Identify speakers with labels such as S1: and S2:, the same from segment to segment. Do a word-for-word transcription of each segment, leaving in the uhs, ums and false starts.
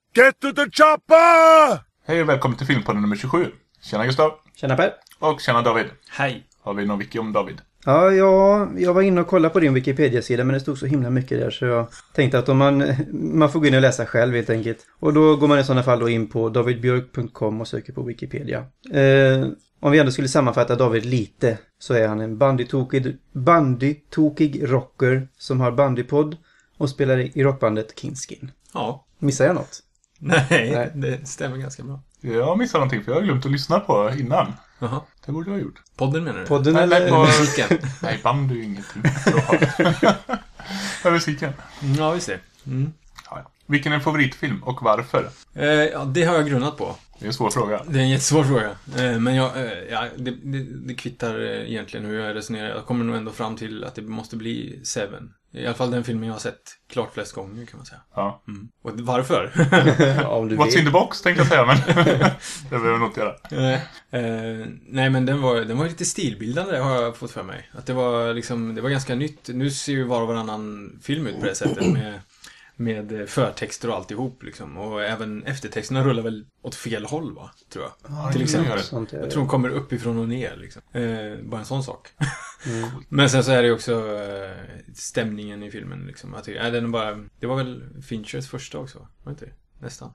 S1: Get to the chopper!
S2: Hej och välkommen till Filmpodden nummer tjugosju. Tjena Gustav.
S3: Tjena Per.
S2: Och tjena David.
S4: Hej.
S2: Har vi någon wiki om David?
S3: Ja, jag, jag var inne och kollade på din Wikipedia-sida, men det stod så himla mycket där så jag tänkte att om man, man får gå in och läsa själv helt enkelt. Och då går man i sådana fall då in på david björk punkt com och söker på Wikipedia. Eh, om vi ändå skulle sammanfatta David lite så är han en bandytokig, bandytokig rocker som har bandypodd och spelar i rockbandet Kingskin.
S4: Ja.
S3: Missar jag något?
S4: Nej,
S3: Nej,
S4: det stämmer ganska bra.
S2: Jag missade någonting för jag har glömt att lyssna på innan.
S4: Jaha.
S2: Det borde jag ha gjort.
S4: Podden menar du?
S3: Podden
S2: Nej,
S3: eller
S2: nej, på-
S4: Musiken.
S2: Nej, band är ju ingenting. Ja, musiken.
S4: Ja, visst det. Mm.
S2: Ja, ja. Vilken är en favoritfilm och varför?
S4: Eh, ja, det har jag grunnat på.
S2: Det är en svår fråga.
S4: Det är en jättesvår fråga. Eh, men jag, eh, ja, det, det, det kvittar eh, egentligen hur jag resonerar. Jag kommer nog ändå fram till att det måste bli Seven. I alla fall den filmen jag har sett klart flest gånger kan man säga.
S2: Ja.
S4: Mm. Och varför?
S3: Ja, om du
S2: What's
S3: vet.
S2: in the box tänkte jag säga, men det behöver jag nog inte göra.
S4: Eh, eh, nej men den var, den var lite stilbildande har jag fått för mig. Att det var liksom, det var ganska nytt. Nu ser ju var och varannan film ut på det sättet med, med förtexter och alltihop liksom. Och även eftertexterna rullar väl åt fel håll va, tror jag.
S2: Ja,
S4: Till
S2: det
S4: exempel.
S2: gör det.
S3: Sånt är
S4: Jag
S3: det.
S4: tror de kommer uppifrån och ner liksom. Eh, bara en sån sak.
S3: Mm.
S4: Men sen så är det ju också eh, stämningen i filmen liksom. Jag tycker, äh, den är bara, det var väl Finchers första också, var inte det? Nästan.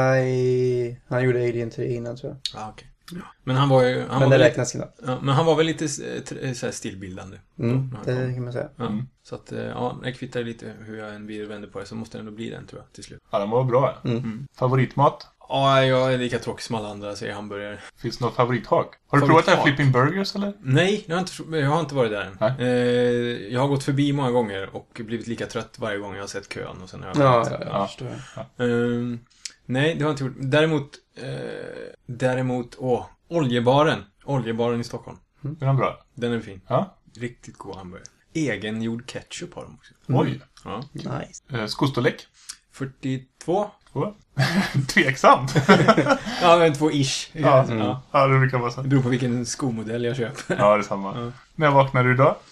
S3: Nej, han gjorde Alien tre innan tror jag.
S4: Ah, okej. Men han var ju... Han
S3: Men
S4: var
S3: det
S4: väl
S3: räknas knappt.
S4: lite, ja, men han var väl lite eh, tr- så här stilbildande.
S3: Mm,
S4: Då,
S3: det
S4: när han kom.
S3: kan man säga.
S4: Ja,
S2: Mm.
S4: så att, eh, ja, jag kvittar lite hur jag än vill vända på det så måste det ändå bli den tror jag till slut.
S2: Ja, den var bra.
S3: Mm.
S4: Mm.
S2: Favoritmat?
S4: Ja, jag är lika tråkig som alla andra, säger hamburgare.
S2: Finns det något favorithag? Har du
S4: Favorithag?
S2: provat det här Flipping Burgers eller?
S4: Nej, jag har inte, jag har inte varit där än.
S2: Nej.
S4: Eh, jag har gått förbi många gånger och blivit lika trött varje gång jag har sett kön och sen har jag
S3: Ja,
S4: gått.
S3: ja, ja,
S2: Ja.
S3: jag förstår jag.
S4: Ehm, nej, det har jag inte gjort. Däremot, eh, däremot, åh, oljebaren. Oljebaren i Stockholm.
S2: Är den bra?
S4: Den är fin.
S2: Ja.
S4: Riktigt god hamburgare. Egengjord ketchup har de också.
S2: Oj.
S4: Ja.
S3: Nice.
S2: Eh, skostorlek?
S4: fyrtiotvå.
S2: Två. Tveksamt.
S4: Ja, men två ish.
S2: Ja.
S4: Ja. Ja.
S2: Ja, det brukar vara så.
S4: Det beror på vilken skomodell jag köper.
S2: Ja, det är samma.
S4: Ja.
S2: När vaknade du idag?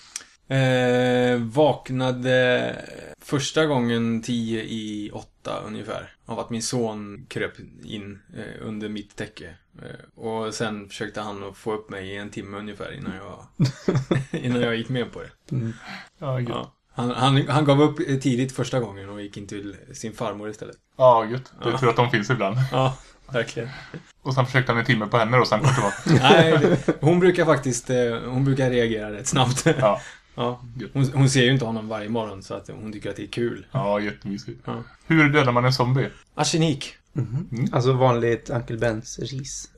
S4: Eh, vaknade första gången tio i åtta ungefär. Av att min son kröp in eh, under mitt täcke. Eh, och sen försökte han att få upp mig i en timme ungefär innan jag, innan jag gick med på det.
S3: Mm.
S2: Ja, gud.
S4: Ja. Han, han, han gav upp tidigt första gången och gick in till sin farmor istället.
S2: Ja, gud. Det
S4: Ja.
S2: tror jag att de finns ibland.
S4: Ja, verkligen.
S2: Och sen försökte han en timme på henne och sen kom tillbaka.
S4: Nej, det, hon brukar faktiskt eh, hon brukar reagera rätt snabbt.
S2: Ja,
S4: Ja. Hon, hon ser ju inte honom varje morgon så att hon tycker att det är kul.
S2: ja, jättemysigt.
S4: Ja.
S2: Hur dödar man en zombie?
S4: Arsenik.
S3: Mhm.
S2: Mm.
S3: Alltså vanligt Uncle Bens ris.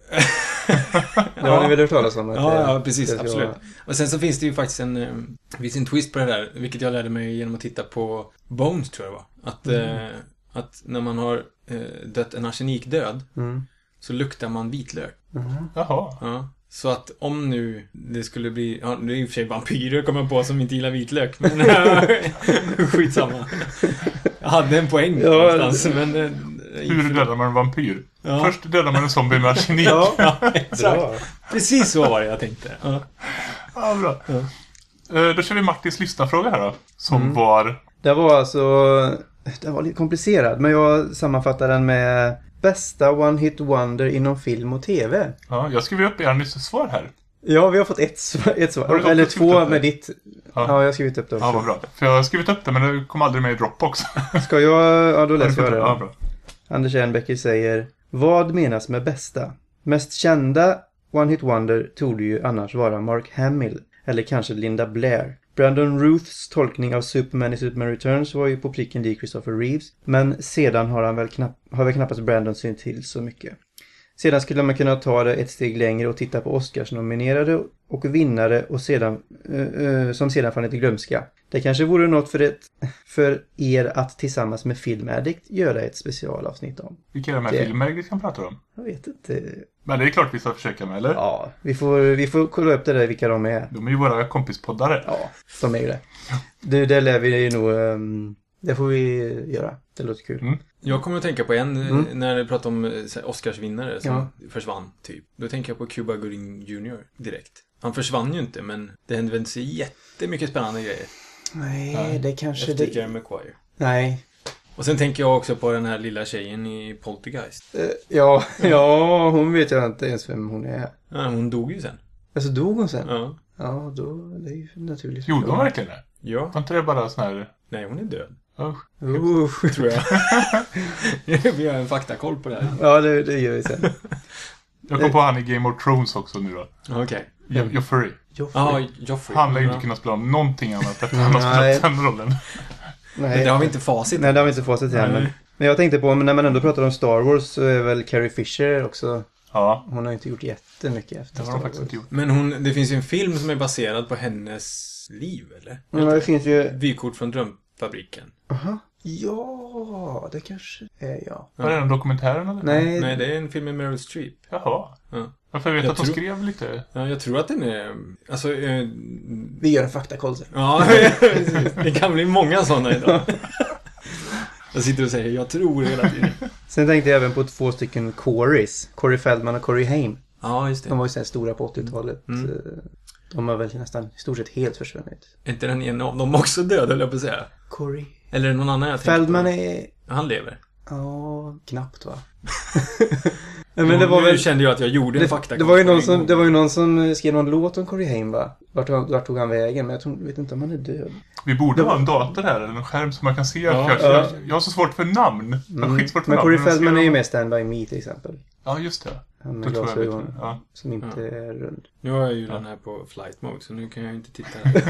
S3: Det har ni väl hört talas om? Att
S4: Ja,
S3: det-
S4: ja, precis,
S3: det ska
S4: absolut.
S3: vara-
S4: Och sen så finns det ju faktiskt en, eh, det finns en twist på det där, vilket jag lärde mig genom att titta på Bones, tror jag det var. Att,
S3: Mm.
S4: eh, att när man har eh, dött en arsenikdöd
S3: Mm.
S4: så luktar man vitlök.
S3: Mhm.
S2: Jaha.
S4: Ja. Så att om nu det skulle bli, ja, det är i och för sig vampyrer kommer jag på som inte gillar vitlök, men skitsamma. Jag hade en poäng
S3: Ja,
S4: någonstans, men eh,
S2: Hur dödar man en vampyr?
S4: Ja.
S2: Först dödar man en zombie med arsenik.
S3: Ja,
S4: Ja, exakt.
S3: bra.
S4: Precis så var det jag tänkte. Ja.
S2: Ja, bra.
S4: Ja.
S2: Eh, Då kör vi Martins lyssnarfråga här då. Som
S3: Mm.
S2: var...
S3: Det var alltså... Det var lite komplicerad, men jag sammanfattar den med bästa one-hit wonder inom film och tv.
S2: Ja, jag skrev upp er nyss svar här.
S3: Ja, vi har fått ett svar. Ett
S2: Har
S3: svar.
S2: du
S3: Eller
S2: också skrivit
S3: två
S2: upp det?
S3: med ditt...
S2: Ja.
S3: Ja, jag har skrivit upp det också.
S2: Ja, vad bra. För jag har skrivit upp det, men det kom aldrig med i Dropbox.
S3: Ska jag... Ja, då läser jag det.
S2: Ja, bra.
S3: Anders Ehrenbecker säger: vad menas med bästa? Mest kända one-hit wonder torde ju annars vara Mark Hamill. Eller kanske Linda Blair. Brandon Ruths tolkning av Superman i Superman Returns var ju på pricken lik Christopher Reeves. Men sedan har han väl, knapp, har väl knappast Brandon synt till så mycket. Sedan skulle man kunna ta det ett steg längre och titta på Oscars-nominerade och vinnare och sedan, uh, uh, som sedan fann ett glömska. Det kanske vore något för, ett, för er att tillsammans med Film Addict göra ett specialavsnitt om.
S2: Vilka är de här
S3: Det-
S2: filmer vi kan prata om?
S3: Jag vet inte.
S2: Men det är klart vi ska försöka med, eller?
S3: Ja, vi får, vi får kolla upp det där vilka de är.
S2: De är ju våra kompispoddare.
S3: Ja, de är ju det. Det, det lär vi nog... Um, det får vi göra. Det låter kul.
S2: Mm.
S4: Jag kommer att tänka på en
S3: Mm.
S4: när du pratar om eh, så här, Oscarsvinnare som
S3: Ja.
S4: försvann typ. Då tänker jag på Cuba Gooding junior direkt. Han försvann ju inte, men det hände väl så jättemycket spännande grejer.
S3: Nej, det kanske...
S4: Efter
S3: Det...
S4: Jerry Maguire.
S3: Nej.
S4: Och sen tänker jag också på den här lilla tjejen i Poltergeist.
S3: Eh, ja, ja, hon vet jag inte ens vem hon är.
S4: Ja, hon dog ju sen.
S3: Alltså dog hon sen?
S4: Ja.
S3: Ja, då det är ju naturligt.
S2: Gjorde hon verkligen det?
S4: Ja.
S2: Var inte det bara sån här...
S4: Nej, hon är död.
S2: Usch.
S3: Usch.
S4: Tror jag. Vi har en faktakoll på det här.
S3: Ja, det, det gör vi sen.
S2: Jag kom på han i Game of Thrones också nu då.
S4: Okej. Okay.
S2: Jo- Joffrey.
S4: Ja, Joffrey.
S2: Han lär ju
S4: Ja.
S2: inte kunna spela någonting annat efter han har
S3: Nej.
S2: spelat den rollen.
S3: Nej,
S4: Det har vi inte facit.
S3: Nej, det har vi inte fått till än. Men,
S4: Nej.
S3: men jag tänkte på, men när man ändå pratar om Star Wars så är väl Carrie Fisher också...
S2: Ja,
S3: Hon har inte gjort jättemycket efter
S2: det har
S3: Star
S2: de
S3: Wars.
S2: faktiskt inte gjort.
S4: Men hon, det finns ju en film som är baserad på hennes liv, eller?
S3: Ja, det finns ju...
S4: Vykort från Drömfabriken.
S3: Aha. Ja, det kanske är jag.
S2: Var det den dokumentären eller?
S3: Nej,
S4: Nej, det är en film med Meryl Streep.
S2: Jaha.
S4: Ja.
S2: Varför jag vet
S4: Jag
S2: att hon
S4: tror-
S2: skrev lite...
S4: Ja, jag tror att den är... Alltså... Eh,
S3: vi gör en faktakoll sen.
S4: ja, precis. Det kan bli många sådana idag. Jag sitter och säger, jag tror hela tiden.
S3: Sen tänkte jag även på två stycken Corys. Corey Feldman och Corey Haim.
S4: Ja, just det.
S3: De var ju så här stora på åttiotalet.
S4: Mm.
S3: Eh, De har väl nästan i stort sett helt försvunnit.
S4: Är inte den ena av dem också död, eller jag på att säga?
S3: Corey.
S4: Eller är det någon annan jag tänker
S3: Feldman
S4: på?
S3: är...
S4: Han lever.
S3: Ja, knappt va?
S4: Men
S3: Men det var
S4: nu
S3: väl...
S4: kände jag att jag gjorde en
S3: Det,
S4: fakta.
S3: det, var ju någon som, det var ju någon som skrev någon låt om Corey Haim va? Vart, vart tog han vägen? Men jag tror, vet inte om han är död.
S2: Vi borde ha en dator här, eller en skärm som man kan se.
S4: Ja,
S2: jag,
S3: ja.
S2: jag, jag har så svårt för namn. Jag har skitsvårt för
S3: Men
S2: namn.
S3: Corey
S2: jag ser
S3: Feldman är ju
S2: dem-
S3: med Stand By Me till exempel.
S2: Ja, just det.
S3: Han
S2: Då
S3: med
S2: tror jag vet
S3: glasögon
S2: det. Ja.
S3: som inte
S4: Ja.
S3: är rund.
S4: Nu har jag ju den här på flight mode, så nu kan jag inte titta där.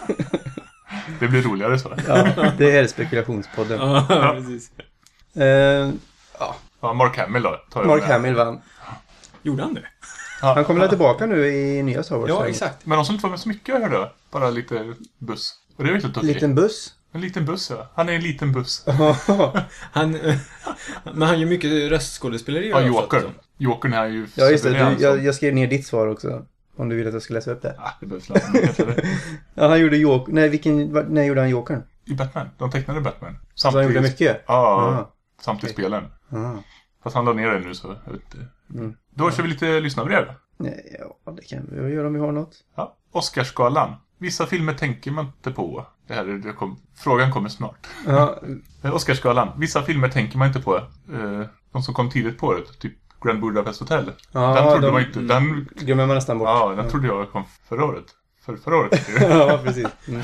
S2: Det blir roligare så.
S3: Ja, det här är spekulationspodden.
S4: Ja, precis.
S3: Eh,
S2: Ja, Mark Hamill då. Tar jag
S3: Mark
S2: med.
S3: Hamill vann.
S4: Gjorde han det?
S2: Ja.
S3: Han kommer väl tillbaka nu i nya Star Wars.
S4: Ja,
S3: sen.
S4: exakt.
S2: Men de som inte var med så mycket, jag hörde. Bara lite buss. Och det är riktigt okej.
S3: Liten buss.
S2: En liten buss, ja. Han är en liten buss.
S4: Han, men han gör mycket röstskådespeleri.
S2: Ja,
S4: har jag förstått
S2: Jokern.
S4: det
S2: Jokern är ju...
S3: Ja, just det.
S2: suverän
S3: Du, jag,
S2: som-
S3: jag skrev ner ditt svar också. Om du vill att jag ska läsa upp det.
S2: Ja, det behövs läsa mer, kanske det.
S3: Ja, han gjorde Joker. Nej, vilken... var- När gjorde han Jokern?
S2: I Batman. De tecknade Batman.
S3: Så han gjorde mycket?
S2: Ja, samtidigt
S3: Okej.
S2: spelen.
S3: Ja.
S2: Fast han la ner det nu så jag vet inte.
S3: Mm.
S2: Då kör vi lite lyssnarbrev.
S3: Nej, ja, det kan vi göra om vi har något.
S2: Ja. Oscarsgalan. Vissa filmer tänker man inte på. Det här är, det kom, frågan kommer snart.
S3: Ja,
S2: Eh, Oscarsgalan. Vissa filmer tänker man inte på. Eh, de som kom tidigt på det. Typ Grand Budapest Hotel.
S3: ja
S2: den trodde
S3: de
S2: man inte. Den,
S3: glömmer man nästan bort.
S2: ja, den trodde jag kom förra året. För förra året.
S3: Ja, precis. Mm.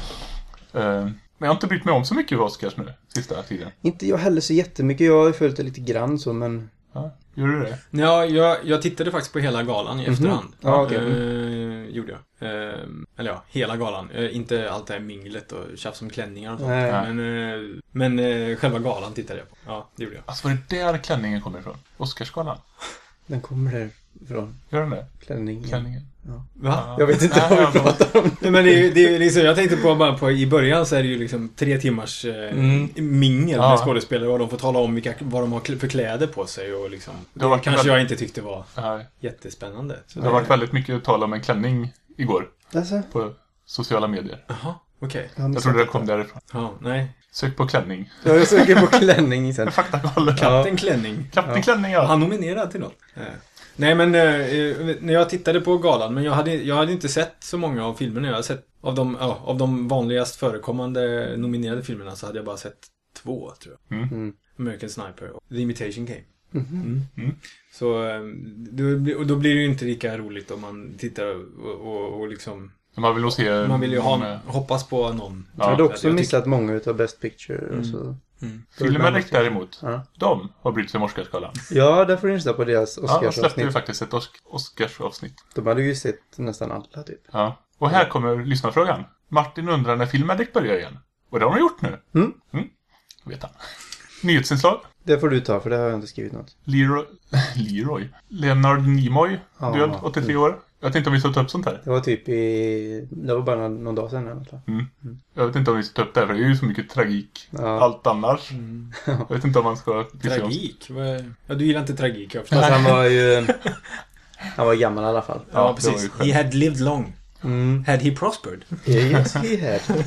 S2: Eh, men jag har inte brytt mig om så mycket av Oscars nu. Sista tiden.
S3: Inte jag heller så jättemycket. Jag har följt det lite grann så, men...
S2: Ja, gör du det?
S4: Ja, jag, jag tittade faktiskt på hela galan i efterhand.
S3: Ja, okej.
S4: Eh, gjorde jag. Eh, eller ja, hela galan. Eh, inte allt det här minglet och tjafs om klänningar och sånt.
S3: Nej.
S4: Men, eh, men eh, själva galan tittade jag på. Ja, det gjorde jag.
S2: Alltså var det där klänningen kommer ifrån? Oscarsgalan?
S3: Den kommer därifrån.
S2: Gör den det?
S3: Klänningen.
S2: Klänningen?
S4: Va?
S3: Jag vet inte
S2: Nej,
S3: vad vi
S2: jag får-
S3: pratar om.
S4: Nej, men det, är- det är liksom, jag tänkte på bara på i början så är det ju liksom tre timmars eh,
S2: Mm.
S4: mingel
S2: Ja.
S4: med skådespelare och de får tala om vilka, vad de har kl- för kläder på sig och liksom.
S2: Det har varit
S4: kanske
S2: väldigt-
S4: jag inte tyckte var
S2: Nej.
S4: jättespännande. Så
S2: Det har varit väldigt mycket tal om en klänning igår
S3: Alltså,
S2: på sociala medier.
S4: Jaha, okej.
S3: jag har
S2: Jag tror det
S3: missat
S2: kom därifrån.
S4: Ja, nej.
S2: Sök på klänning.
S3: Ja, jag söker på klänning sen.
S2: Faktakoll.
S4: Kapten Klänning.
S2: Kapten Klänning, ja.
S4: Han nominerad till något. Eh. Nej, men eh, när jag tittade på galan, men jag hade, jag hade inte sett så många av filmerna. Jag hade sett av de, ja, av de vanligast förekommande nominerade filmerna så hade jag bara sett två, tror jag.
S2: Mm.
S3: Mm.
S4: American Sniper och The Imitation Game.
S3: Mhm.
S4: Mm.
S2: Mm.
S4: Så eh, då, blir- och då blir det ju inte lika roligt om man tittar och, och, och liksom...
S2: Man vill nog se...
S4: Man vill ju ha,
S2: någon, eh,
S4: hoppas på någon.
S3: Jag hade också
S4: Jag tycker-
S3: missat många utav Best Picture och
S4: Mm.
S3: så.
S4: Mm.
S2: Filmedic däremot.
S3: Ja.
S2: De har brytt sig om Oscarsgalan.
S3: Ja, där får du lyssna på deras
S2: Ja, de släppte ju
S3: Oscarsavsnitt.
S2: faktiskt ett Os- Oscarsavsnitt.
S3: De hade ju sett nästan alla typ.
S2: Ja. Och här kommer lyssnarfrågan. Martin undrar när Filmedic börjar igen. Och det har de gjort nu.
S3: Mm.
S2: Mm. Vet han. Nyhetsinslag.
S3: Det får du ta, för det har jag inte skrivit något.
S2: Leroy. Leroy. Leonard Nimoy.
S3: Ja.
S2: Död, åttiotre år. Jag tänkte om vi ska ta upp sånt här.
S3: Det var typ i... Det var bara någon, någon dag sedan eller något, va?
S2: Mm. Jag vet inte om vi ska ta upp det här, för det är ju så mycket tragik.
S3: Ja.
S2: Allt annars.
S4: Mm.
S2: Jag vet inte om man ska...
S4: Tragik? Vad- Ja, du gillar inte tragik, jag förstår.
S3: Fast han var ju... Han var gammal i alla fall.
S4: Ja,
S2: Ja, det var
S4: precis.
S2: ju skönt.
S4: He had lived long.
S3: Mm.
S4: Had he prospered?
S3: Yes, he had.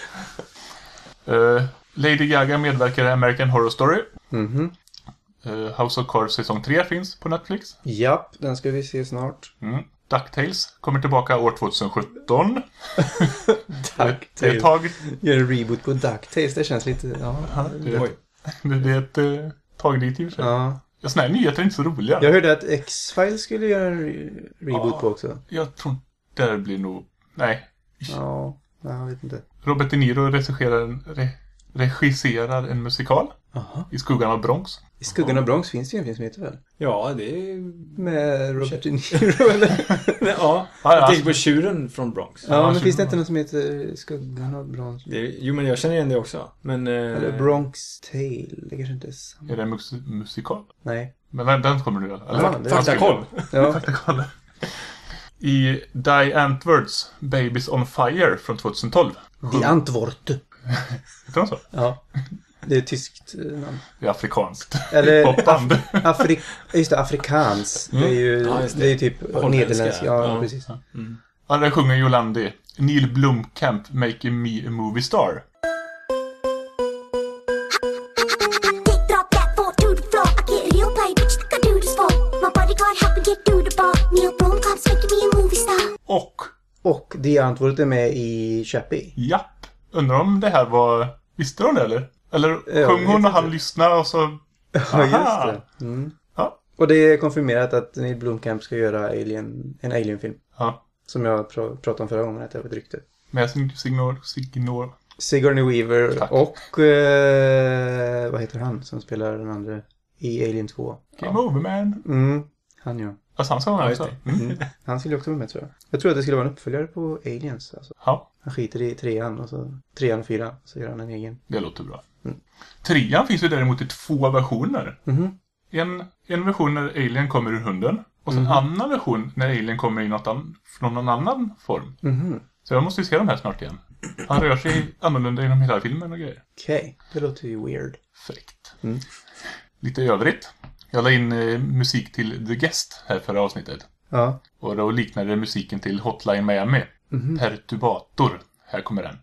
S2: Uh, Lady Gaga medverkar i American Horror Story.
S3: Mhm.
S2: Uh, House of Cards säsong tre finns på Netflix.
S3: Japp, den ska vi se snart.
S2: Mm. DuckTales kommer tillbaka år tjugohundrasjutton.
S3: DuckTales.
S2: Det är ett tag.
S3: Gör en reboot på DuckTales, det känns lite... Ja,
S2: Det är ett, det är ett uh, tag dit i och för sig.
S3: ja.
S2: Ja, såna här nyheter är inte så roliga.
S3: Jag hörde att X-Files skulle göra en re- reboot
S2: Ja.
S3: på också.
S2: Jag tror inte det blir nog... Nej.
S3: Ja, jag vet inte.
S2: Robert De Niro regisserar en, re, regisserar en musikal
S3: Aha.
S2: i skuggan av Bronx.
S3: I skuggan av Bronx finns det ju en film som heter väl?
S4: Ja, det är...
S3: Med Robert De Niro, eller?
S4: Ja,
S2: Ja,
S4: jag
S2: ja.
S4: tänker på tjuren från Bronx.
S3: Ja,
S2: Ja,
S3: men
S2: så-
S3: finns det inte något som heter skuggan av Bronx?
S4: Det är, jo, men jag känner igen det också. Men... Eh,
S3: Eller Bronx Tale, det kanske inte är samma.
S2: Är det en mus musikal?
S3: Nej.
S2: Men den, den kommer du göra? Eller?
S3: Ja, det-
S4: Faktakoll.
S3: Ja.
S2: Faktakoll. I Die Antwoords Babies on Fire från tjugotolv.
S3: Die Antwort.
S2: Heter den så?
S3: Ja. Det är ett tyskt eh, namn.
S2: Det är afrikanskt.
S3: Eller
S2: Popband.
S3: Af- Afrik... Just det, afrikans. Det är ju,
S4: Ja, just det.
S3: det är ju typ
S4: Holländska.
S3: nederländsk. Ja,
S4: Ja.
S3: precis.
S2: Ja, där sjunger Jolandi. Neil Blomkamp, Making Me a Movie Star.
S5: Dick drop that four to the floor. I get real play, bitch, think I do this for. My bodyguard help me get through the bar. Neil Blomkamp's making me a movie star.
S2: Och,
S3: Och Die Antwort är med i Chappie.
S2: japp. Undrar om det här var... Visste de det eller? Eller
S3: jag
S2: sjöng
S3: vet
S2: hon och han
S3: inte.
S2: lyssnade och så...
S3: Ja,
S2: Aha.
S3: just det. Mm.
S2: Ja.
S3: Och det är konfirmerat att Neil Blomkamp ska göra Alien, en Alien-film.
S2: Ja.
S3: Som jag pr- pratade om förra gången, att det var ett rykte.
S2: Med sin signor... signor.
S3: Sigourney Weaver
S2: Tack.
S3: och... Eh, vad heter han som spelar den andra i Alien två?
S2: Game over, man.
S3: Mm, han ja.
S2: Alltså han sa han
S4: Ja,
S2: också.
S4: just
S2: Mm.
S3: Mm. Han skulle också vara med, tror jag. Jag tror att det skulle vara en uppföljare på Aliens. Alltså.
S2: Ja,
S3: Han skiter i trean och så trean och fyran. Så gör han en egen.
S2: det låter bra.
S3: Mm.
S2: Trean finns ju däremot i två versioner.
S3: Mhm.
S2: En, en version när Alien kommer ur hunden. Och sen en annan version när Alien kommer i något an, från någon annan form.
S3: Mhm.
S2: Så jag måste ju se de här snart igen. Han rör sig annorlunda genom hela filmen och grejer.
S3: Okej, det låter ju weird.
S2: Fräckt.
S3: Mm.
S2: Lite övrigt. Jag la in eh, musik till The Guest här förra avsnittet.
S3: Ja.
S2: Och då liknade musiken till Hotline Miami.
S3: Mhm.
S2: Perturbator. Här kommer den.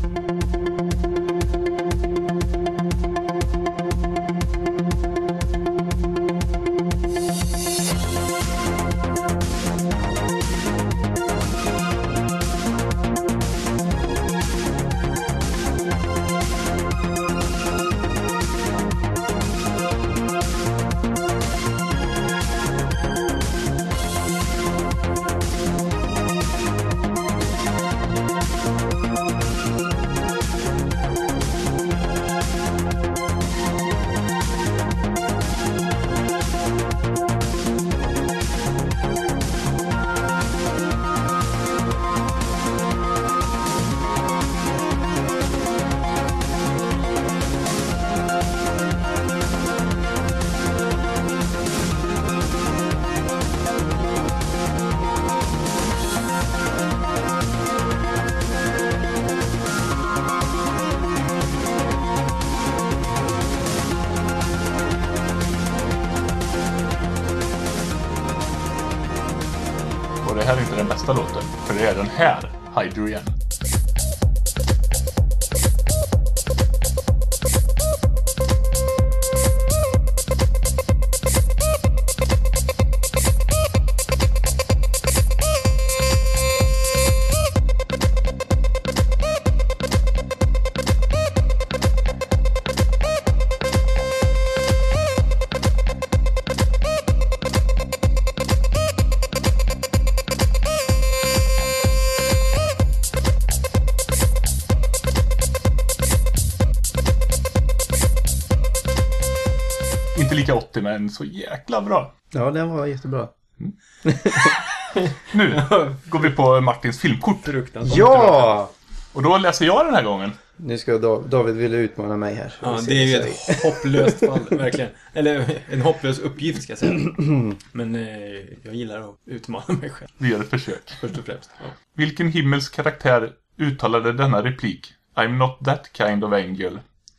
S2: Och det här är inte den bästa låten. För det är den här. Hydrogen. Inte lika åttio men så jäkla bra.
S3: Ja, den var jättebra.
S2: Nu går vi på Martins filmkort.
S4: Fruktansvärt.
S3: Ja!
S2: Och då läser jag den här gången.
S3: Nu ska Dav- David ville utmana mig här.
S4: Ja,
S3: Vi
S4: det är ju
S3: ser-
S4: ett hopplöst fall, verkligen. Eller en hopplös uppgift, ska jag säga. Men eh, jag gillar att utmana mig själv,
S2: Vi gör ett försök.
S4: först och främst. Ja.
S2: Vilken himmelsk karaktär uttalade denna replik? I'm not that kind of angel.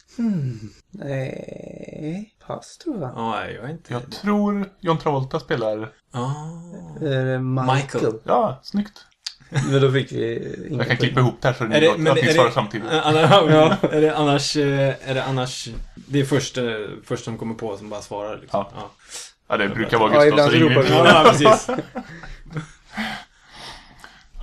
S3: Nej, pass tror jag.
S4: Ja, jag är inte...
S2: Jag tror John Travolta spelar...
S4: Ah.
S3: Är det Michael?
S4: Michael.
S2: Ja, snyggt.
S3: Men då fick vi inga
S2: Jag kan klippa ihop det här så
S4: Är
S2: ni,
S4: det,
S2: att
S4: men
S2: ni
S4: är
S2: svarar
S4: det,
S2: samtidigt.
S4: Äh, Anna, är det annars, eh, är det annars, det är först, eh, först som kommer på som bara svarar liksom.
S2: Ja.
S4: Ja,
S2: Ja, det brukar vara
S3: Ja,
S2: Gustav
S3: ibland
S2: som
S3: så ropar
S2: ringer.
S3: vi.
S4: ja precis.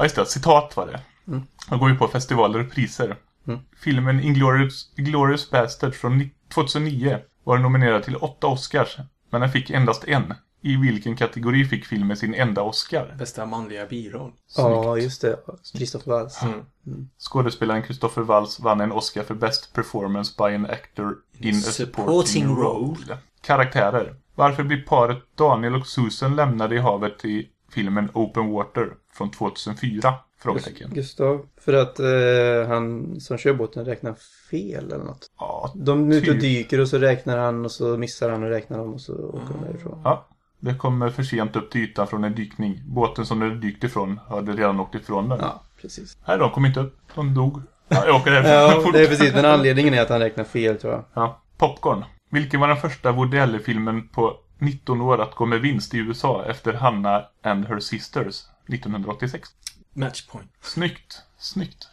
S2: Ja, just det. Citat var det.
S3: Mm.
S2: Man går ju på festivaler och priser.
S3: Mm.
S2: Filmen Inglourious, Inglourious Basterds från tjugohundranio var nominerad till åtta Oscars. Men den fick endast en. I vilken kategori fick filmen sin enda Oscar?
S4: Bästa manliga biroll.
S3: Ja, just det. Christopher Waltz.
S4: Mm.
S2: Skådespelaren Christopher Waltz vann en Oscar för Best Performance by an Actor in a Supporting,
S4: Supporting
S2: role. Karaktärer. Varför blir paret Daniel och Susan lämnade i havet i filmen Open Water från tjugohundrafyra? Frågetecken.
S3: Gustav, för att eh, han som kör båten räknar fel eller något.
S2: Ja,
S3: De är ute och
S2: typ.
S3: dyker och så räknar han och så missar han och räknar dem och så åker de därifrån.
S2: Ja, det kommer för sent upp till ytan från en dykning. Båten som de dykt ifrån hade redan åkt ifrån den.
S3: Ja, precis.
S2: Nej, de kom inte upp. De dog. Ja, jag åker härifrån.
S3: Ja,
S2: fort.
S3: det är precis. Men anledningen är att han räknar fel, tror jag.
S2: Ja. Popcorn. Vilken var den första Woody Allen-filmen på nitton år att gå med vinst i U S A efter Hannah and Her Sisters nittonhundraåttiosex?
S4: Matchpoint.
S2: Snyggt. Snyggt.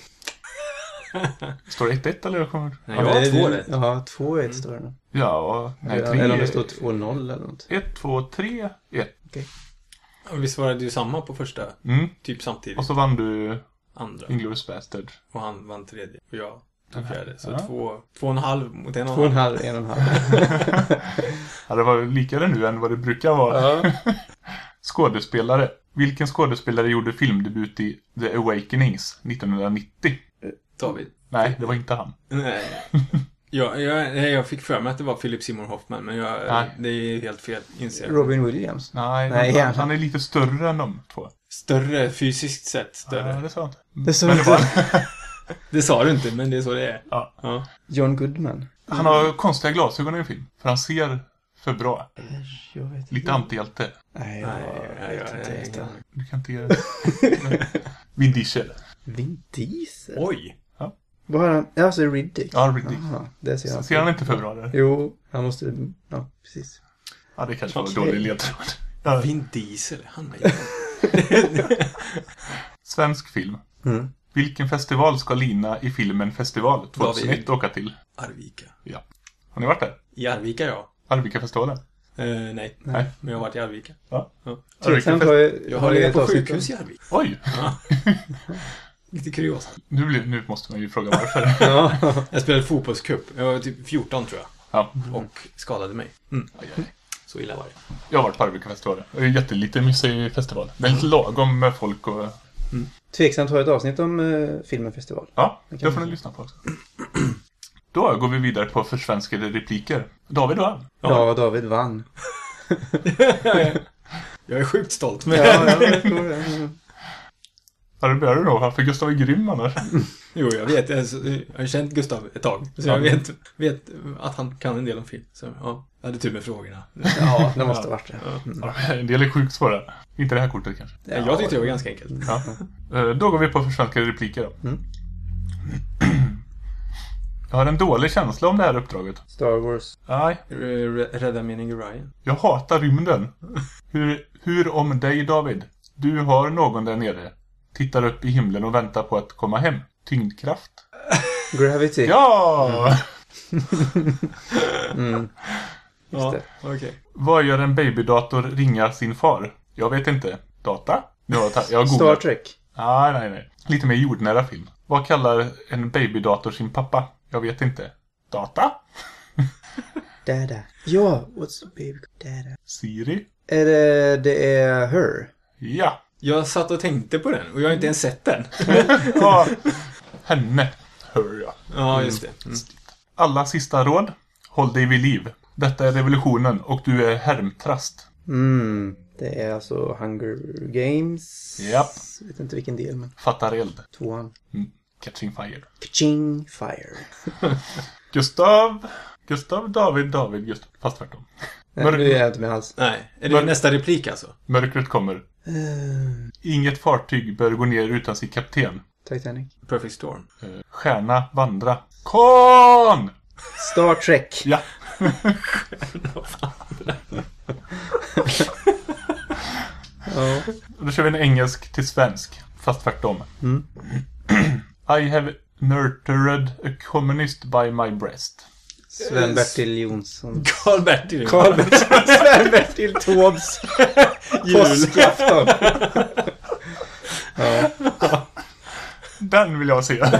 S2: Står det ett ett eller? Kommer...
S4: Nej, jag har två rätt.
S3: Ja, två ett står det nu.
S2: Ja, och... Nej,
S3: Eller,
S2: tre.
S3: eller om det står två noll eller något.
S2: ett, två, tre, ett.
S4: Och vi svarade ju samma på första.
S2: Mm.
S4: Typ samtidigt.
S2: Och så vann du
S4: Andra.
S2: Inglourious Bastard.
S4: Och han vann tredje. Och jag tog fjärde. Så
S2: Ja.
S4: två, två och en halv mot en och
S3: Två och
S4: en
S3: en
S4: halv.
S3: halv, en och en halv.
S2: Ja, det var likare nu än vad det brukar vara.
S3: Ja.
S2: Skådespelare. Vilken skådespelare gjorde filmdebut i The Awakenings nittonhundranittio?
S4: David.
S2: Nej, det var inte han.
S4: Nej. Ja, jag, nej, jag fick för mig att det var Philip Seymour Hoffman. Men jag,
S2: Nej.
S4: det är helt fel, inser jag.
S3: Robin Williams.
S2: Nej,
S3: Nej,
S2: han,
S3: han-
S2: han är lite större än de två.
S4: Större, fysiskt sett större.
S2: Ja, det sa jag inte.
S3: Det sa
S2: Men
S3: du
S2: det var
S3: inte.
S4: Det sa du inte, men det är så det är.
S2: Ja.
S4: Ja.
S3: John Goodman.
S2: Han har konstiga glasögon i en film. För han ser för bra.
S3: Jag vet inte.
S2: Lite antihjälte.
S3: Nej, jag
S4: Nej, nej,
S3: vet
S4: jag-
S3: inte.
S4: jag-
S3: Vet jag.
S2: Du kan inte ge... Vin Diesel.
S3: Vin Diesel?
S4: Oj!
S3: Vad har han? Ja, så Riddick.
S2: Ja, Riddick.
S3: Aha, det ser han.
S2: Ser han inte för bra där?
S3: Jo, han måste... Ja, precis.
S2: Ja, det kanske var
S3: Okej.
S2: dålig ledtråd. Ja.
S4: Vin Diesel, han är
S2: Svensk film.
S3: Mm.
S2: Vilken festival ska Lina i filmen Festival tjugohundraett åka till?
S4: Arvika.
S2: Ja. Har ni varit där?
S4: I Arvika, ja.
S2: Arvika-festivalen?
S4: Eh, nej.
S2: Nej.
S4: Men jag har varit i Arvika.
S2: Ja.
S4: Ja.
S3: Tveksamt har jag...
S4: Jag har
S3: legat
S4: legat på
S3: avsnitt
S4: sjukhus
S3: om-
S4: i Arvika.
S2: Oj!
S4: Ja. Lite kuriosa.
S2: Nu, blir, nu måste man ju fråga varför.
S3: Ja.
S4: Jag spelade fotbollscup. Jag var typ fjorton tror jag.
S2: Ja.
S4: Och skadade mig. Mm.
S2: Aj, aj.
S4: Så illa var det.
S2: Jag har varit på Arvika-festivalen. Det är jättelite mysig festival. Det är lite lagom med folk och...
S3: Tveksamt har ett avsnitt om uh, filmen Festival.
S2: Ja,
S3: Det
S2: det
S3: kan
S2: får
S3: man
S2: ni lyssna på också. Då går vi vidare på försvenskade repliker. David då?
S3: Ja, David vann.
S4: Jag är sjukt stolt. Men...
S3: Ja, ja, jag tror det.
S2: Ja, det börjar du då. För Gustav är grym annars.
S4: Jo, jag vet. Jag har känt Gustav ett tag. Så jag vet, vet att han kan en del om film. Så ja, jag hade tur med frågorna.
S3: Ja, det måste ha varit det.
S2: Ja, en del är sjukt svåra. Inte det här kortet kanske.
S4: Ja, jag tyckte det var ganska enkelt.
S2: Ja. Eh, Då går vi på försvenskade repliker då.
S3: Mm.
S2: Jag har en dålig känsla om det här uppdraget.
S3: Star Wars.
S2: Nej,
S4: R- Rädda mening Ryan.
S2: jag hatar rymden. Hur, hur om dig, David? Du har någon där nere. Tittar upp i himlen och väntar på att komma hem. Tyngdkraft.
S3: Gravity.
S2: Ja!
S3: Mm. Just det.
S4: okej.
S2: Vad gör en babydator ringa sin far? Jag vet inte. Data? Jag har, ta- jag har
S3: Star
S2: googlat.
S3: Trek.
S2: Nej, nej, nej. Lite mer jordnära film. Vad kallar en babydator sin pappa? Jag vet inte. Data?
S3: Dada. Ja, what's the baby? Dada.
S2: Siri?
S3: Är det, det är Her.
S2: Ja.
S4: Jag satt och tänkte på den och jag har inte ens sett den.
S2: Ja. Henne. Hör jag.
S4: Ja, just det. Mm.
S2: Alla sista råd. Håll dig vid liv. Detta är revolutionen och du är härmtrast.
S3: Mm. Det är alltså Hunger Games.
S2: Japp.
S3: Jag vet inte vilken del, men
S2: Fattar eld.
S3: tvåan.
S2: Mm. Catching fire.
S3: Kaching fire.
S2: Gustav. Gustav, David, David, Gustav. Fast tvärtom.
S3: Nej,
S2: Mörk-
S3: nu är jag inte med alls.
S4: Nej, är det
S2: Men-
S4: nästa replik alltså?
S2: Mörkret kommer.
S3: Uh,
S2: Inget fartyg bör gå ner utan sin kapten.
S3: Titanic.
S4: Perfect Storm.
S2: Eh, Stjärna vandra. Kon!
S3: Star Trek.
S2: Ja.
S3: Ja.
S2: Då kör vi en engelsk till svensk. Fast tvärtom.
S3: Mm.
S2: I have nurtured a communist by my breast.
S3: Sven-Bertil Jonsson.
S4: Karl-Bertil.
S3: Karl-Bertil. Sven-Bertil Taubes. Påskafton. Ja.
S2: Den vill jag se.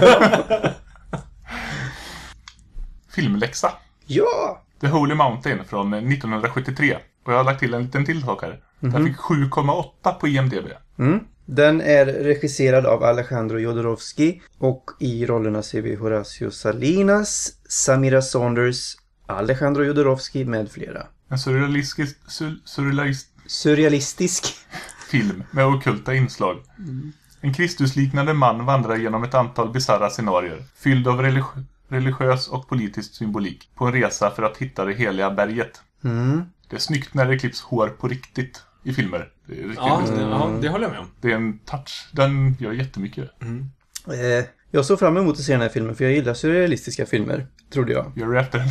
S2: Filmläxa.
S3: Ja!
S2: The Holy Mountain från nittonhundrasjuttiotre. Och jag har lagt till en liten tilltagare. Den fick sju komma åtta på I M D B.
S3: Mm. Den är regisserad av Alejandro Jodorowsky och i rollerna ser vi Horacio Salinas, Samira Saunders, Alejandro Jodorowsky med flera.
S2: En surrealistisk, sur, surrealist
S3: Surrealistisk.
S2: film med ockulta inslag.
S3: Mm.
S2: En Kristusliknande man vandrar genom ett antal bizarra scenarier, fylld av religi- religiös och politisk symbolik, på en resa för att hitta det heliga berget.
S3: Mm.
S2: Det är snyggt när det klipps hår på riktigt i filmer. Det är riktigt
S4: Ja,
S2: mm.
S4: det, ja, det håller jag med om.
S2: Det är en touch. Den gör jättemycket.
S4: Mm.
S3: Eh, jag såg fram emot att se den här filmen för jag gillar surrealistiska filmer, trodde jag.
S2: Gör du efter den?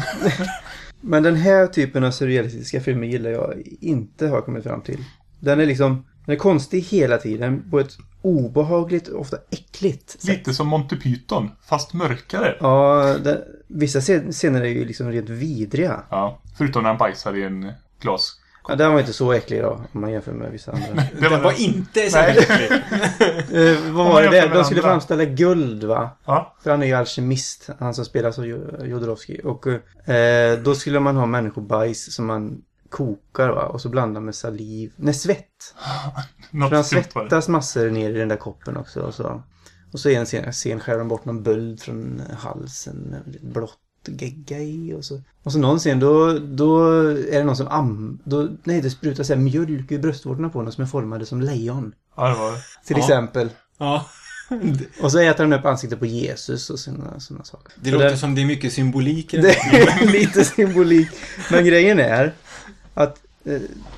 S3: Men den här typen av surrealistiska filmer gillar jag inte, har jag kommit fram till. Den är liksom, den är konstig hela tiden på ett obehagligt, ofta äckligt sätt.
S2: Lite som Monty Python, fast mörkare.
S3: Ja, den, vissa scener är ju liksom rent vidriga.
S2: Ja, förutom när han bajsar i en glas.
S3: Ja, den var inte så äcklig då, om man jämför med vissa andra.
S2: Det
S4: Den var inte så äcklig.
S3: eh, vad
S2: man
S3: var det
S2: jämför
S3: där?
S2: med
S3: De skulle
S2: andra.
S3: framställa guld, va?
S2: Ja,
S3: För han är ju alkemist, han som spelar så Jodorowsky. Och eh, då skulle man ha människobajs som man kokar, va? Och så blandar med saliv. Nej, svett. För han
S2: något skumt var det.
S3: svettas massor ner i den där koppen också. Och så, och så är en scen, scen skär de bort någon böld från halsen med blått gegga i. Och så, och så någon scen, då, då är det någon som am... Då, nej, det sprutar så här mjölk i bröstvårtorna på någon som är formade som lejon.
S2: Ja, det var det.
S3: Till
S4: Ja.
S3: exempel.
S4: Ja.
S3: Och så äter han upp ansiktet på Jesus och sådana, sådana saker.
S4: Det
S3: Så
S4: låter
S3: där-
S4: som det är mycket symbolik i den
S3: Det
S4: här.
S3: är lite symbolik. Men grejen är att eh,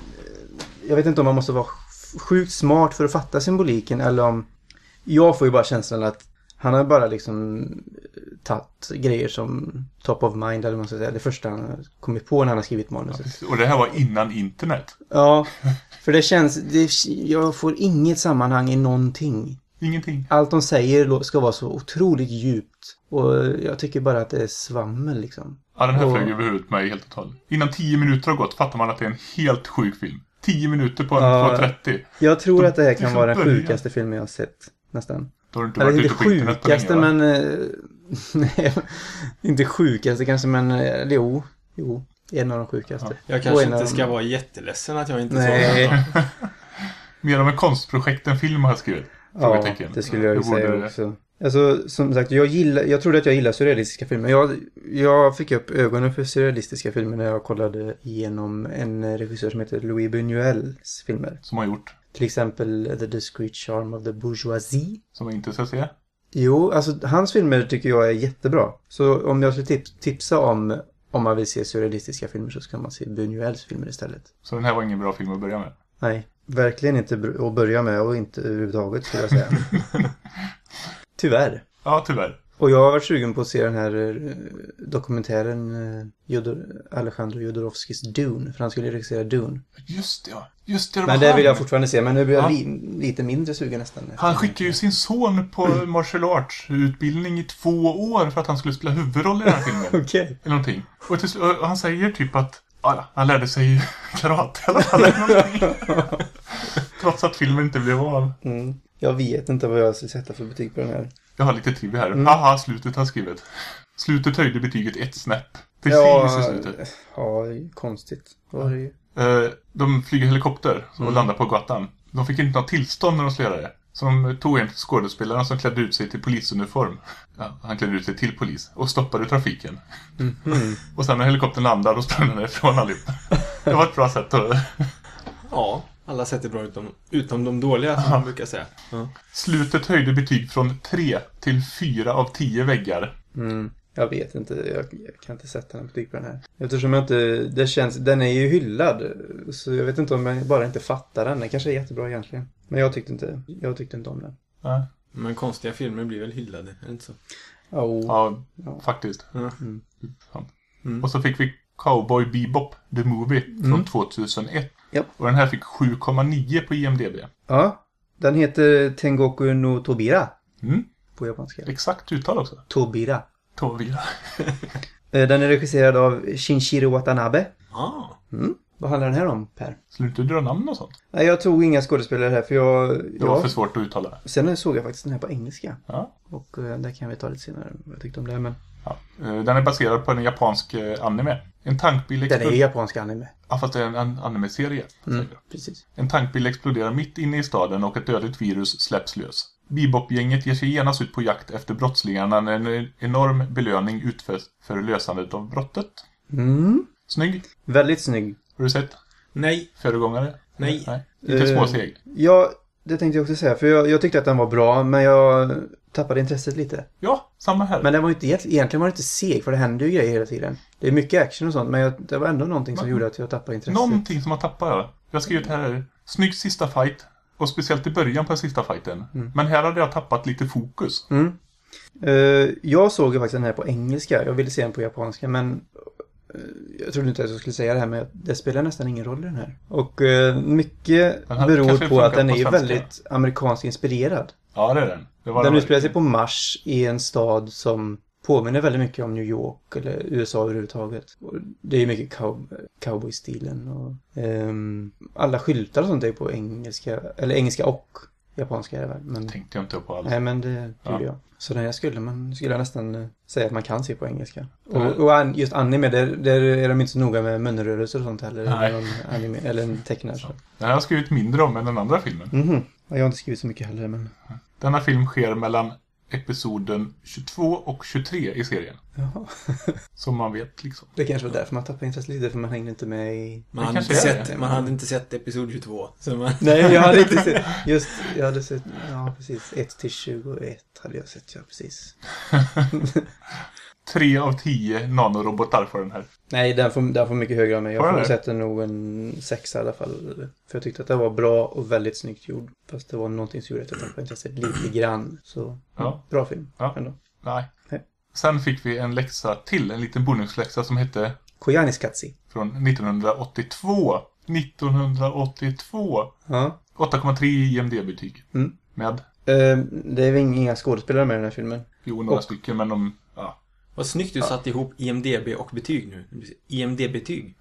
S3: jag vet inte om man måste vara sjukt smart för att fatta symboliken eller om jag får ju bara känslan att han har bara liksom tagit grejer som top of mind eller vad man ska säga. Det första han har kommit på när han har skrivit manuset.
S2: Och det här var innan internet.
S3: Ja, för det känns, det, jag får inget sammanhang i någonting.
S2: Ingenting.
S3: Allt de säger ska vara så otroligt djupt. Och jag tycker bara att det är svammel liksom.
S2: Ja, den här
S3: Och-
S2: flög över huvudet på mig helt totalt. Innan tio minuter har gått fattar man att det är en helt sjuk film. Tio minuter på en
S3: Ja.
S2: två trettio.
S3: Jag tror
S2: Då-
S3: att det här kan
S2: liksom
S3: vara den
S2: börja.
S3: sjukaste filmen jag har sett. Nästan.
S2: Då har du inte
S3: Eller
S2: varit
S3: inte
S2: ute på internet på
S3: sjukaste,
S2: länge, va?
S3: men... eh, nej, inte sjukaste kanske, men... eh, Jo, jo. En av de sjukaste.
S4: Jag
S3: Och
S4: kanske
S3: en av
S4: inte
S3: de-
S4: ska vara jätteledsen att jag inte
S3: Nej.
S4: såg den.
S2: Mer om en konstprojekt än film har jag skrivit.
S3: Ja,
S2: Frågetecken.
S3: det skulle jag ju
S2: Det borde
S3: säga
S2: det.
S3: också. Alltså, som sagt, jag gillar... Jag trodde att jag gillar surrealistiska filmer. Jag, jag fick upp ögonen för surrealistiska filmer när jag kollade igenom en regissör som heter Louis Buñuels filmer.
S2: Som har gjort.
S3: Till exempel The Discreet Charm of the Bourgeoisie.
S2: Som jag inte ska se.
S3: Jo, alltså hans filmer tycker jag är jättebra. Så om jag skulle tips, tipsa om om man vill se surrealistiska filmer så ska man se Buñuels filmer istället.
S2: Så den här var ingen bra film att börja med.
S3: Nej, verkligen inte br- att börja med och inte överhuvudtaget skulle jag säga. Tyvärr.
S2: Ja, tyvärr.
S3: Och jag har varit sugen på att se den här eh, dokumentären eh, Jodor, Alejandro Jodorowskys Dune. För han skulle regissera Dune.
S2: Just det, ja. Just det, det var
S3: Men det
S2: han.
S3: vill jag fortfarande se. Men nu blir jag
S2: Ja.
S3: li, lite mindre sugen nästan.
S2: Han skickade ju sin son på martial arts-utbildning i två år för att han skulle spela huvudroll i den här filmen.
S3: Okej.
S2: Eller någonting. Och, till, slut- och han säger typ att ja, han lärde sig karate i alla fall. Eller någonting. Trots att filmen inte blev av.
S3: Mm. Jag vet inte vad jag ska sätta för betyg på den här.
S2: Jag har lite trivia här.
S3: Mm.
S2: Haha, slutet har skrivit. Slutet höjde betyget ett snäpp. Precis
S3: Ja,
S2: i slutet.
S3: ja, det är ju konstigt. Var det ju.
S2: Eh, de flyger helikopter och
S3: Mm.
S2: landar på gatan. De fick inte något tillstånd när de skulle göra det. Så de tog en skådespelare som klädde ut sig till polisuniform. Ja, han klädde ut sig till polis och stoppade trafiken.
S3: Mhm.
S2: Och sen när helikoptern landade och sprang han ifrån allihop. Det var ett bra sätt att...
S4: Ja, alla sätt är bra utom, utom de dåliga som man brukar säga. Ja.
S2: Slutet höjde betyg från tre till fyra av tio väggar.
S3: Mm. Jag vet inte, jag, jag kan inte sätta en betyg på den här. Eftersom jag inte, det känns, den är ju hyllad. Så jag vet inte om jag bara inte fattar den. Den kanske är jättebra egentligen. Men jag tyckte inte, jag tyckte inte om den.
S2: Ja,
S4: Men konstiga filmer blir väl hyllade, är det inte så?
S3: Oh.
S2: ja
S3: Ja.
S2: faktiskt.
S4: Ja.
S3: Mm.
S2: Fan.
S4: Mm.
S2: Och så fick vi Cowboy Bebop, The Movie, från
S3: Mm.
S2: tvåtusenett.
S3: Japp.
S2: Och den här fick sju komma nio på I M D B.
S3: Ja, den heter Tengoku no Tobira
S2: Mm.
S3: på japanska.
S2: Exakt uttal också.
S3: Tobira.
S2: Tobira.
S3: Eh, Den är regisserad av Shinjiro Watanabe.
S4: Ah.
S3: Mm. Vad handlar den här om, Per?
S2: Skulle du inte dra namn och sånt?
S3: Nej, jag tog inga skådespelare här för jag...
S2: Det var
S3: jag
S2: för svårt att uttala.
S3: Sen såg jag faktiskt den här på engelska.
S2: Ja.
S3: Och uh, där kan vi ta lite senare vad jag tyckte om det. Men...
S2: Ja. Den är baserad på en japansk uh, anime. En tankbil
S3: Den
S2: exploderar...
S3: är japansk anime.
S2: Ja, fast det är en, en anime-serie.
S3: Mm, precis.
S2: En tankbil exploderar mitt inne i staden och ett dödligt virus släpps lös. Bebop-gänget ger sig genast ut på jakt efter brottslingarna när en enorm belöning utförs för lösandet av brottet.
S3: Mm.
S2: Snygg.
S3: Väldigt snygg.
S2: Har du sett?
S4: Nej.
S2: Föregångare?
S4: Nej.
S2: Nej. Lite
S3: Uh,
S2: småseg.
S3: Ja, det tänkte jag också säga. För jag, jag tyckte att den var bra, men jag tappade intresset lite.
S2: Ja, samma här.
S3: Men den var inte, egentligen var det inte seg, för det händer ju grejer hela tiden. Det är mycket action och sånt, men jag, det var ändå någonting som
S2: Men,
S3: gjorde att jag tappade intresset.
S2: Någonting som man tappar, ja. Jag har skrivit här, snygg sista fight. Och speciellt i början på sista fighten.
S3: Mm.
S2: Men här hade jag tappat lite fokus.
S3: Mm. Uh, jag såg ju faktiskt den här på engelska. Jag ville se den på japanska, men uh, jag trodde inte att jag skulle säga det här, men det spelar nästan ingen roll i den här. Och uh, mycket beror på att den är ju väldigt amerikanskt inspirerad.
S2: Ja, det är den. Det var
S3: den
S2: den
S3: utspelar sig på Mars i en stad som påminner väldigt mycket om New York eller U S A överhuvudtaget. Och det är mycket cow- cowboy-stilen och um, alla skyltar och sånt är på engelska, eller engelska och japanska är det väl. Men
S2: tänkte jag inte på alls.
S3: nej, men det gjorde
S2: Ja.
S3: jag. Så den här skulle man skulle jag nästan uh, säga att man kan se på engelska.
S2: Ja.
S3: Och, och an, just anime, där, där är de inte så noga med munrörelser och sånt heller.
S2: Nej.
S3: Eller, någon anime, eller en tecknare. Så.
S2: Den här har jag skrivit mindre om än den andra filmen.
S3: Mhm. Ja, jag har inte skrivit så mycket heller, men...
S2: Denna film sker mellan episoden tjugotvå och tjugotre i serien.
S3: Jaha.
S2: Som man vet liksom.
S3: Det kanske var därför man tappade intresse lite, för man hängde inte med i...
S4: Man
S2: Det
S4: hade,
S2: kanske
S4: inte
S2: är
S4: sett,
S2: det.
S4: man hade inte sett episod tjugotvå. Så man...
S3: Nej, jag hade inte sett... Just, jag hade sett... Ja, precis. ett till tjugoett hade jag sett, ja, precis.
S2: Tre av tio nanorobotar för den här.
S3: Nej, den får, den får mycket högre av mig. Jag
S2: Har
S3: får
S2: du det?
S3: sätta nog en sexa i alla fall. För jag tyckte att det var bra och väldigt snyggt gjord. Fast det var någonting som gjorde att jag tappade intresset lite grann. Så,
S2: Ja.
S3: bra film.
S2: Ja.
S3: Ändå.
S2: Nej.
S3: Nej.
S2: Sen fick vi en läxa till, en liten bonusläxa som hette
S3: Koyaanisqatsi.
S2: från nittonhundraåttiotvå. nittonhundraåttiotvå.
S3: Ja.
S2: åtta komma tre i I M D B-betyg.
S3: Mm.
S2: Med,
S3: Eh, det är väl inga skådespelare med i den här filmen.
S2: jo, några
S3: Och-
S2: stycken, men de, ja.
S4: Vad snyggt du satt ihop I M D B och betyg nu. I M D B-betyg.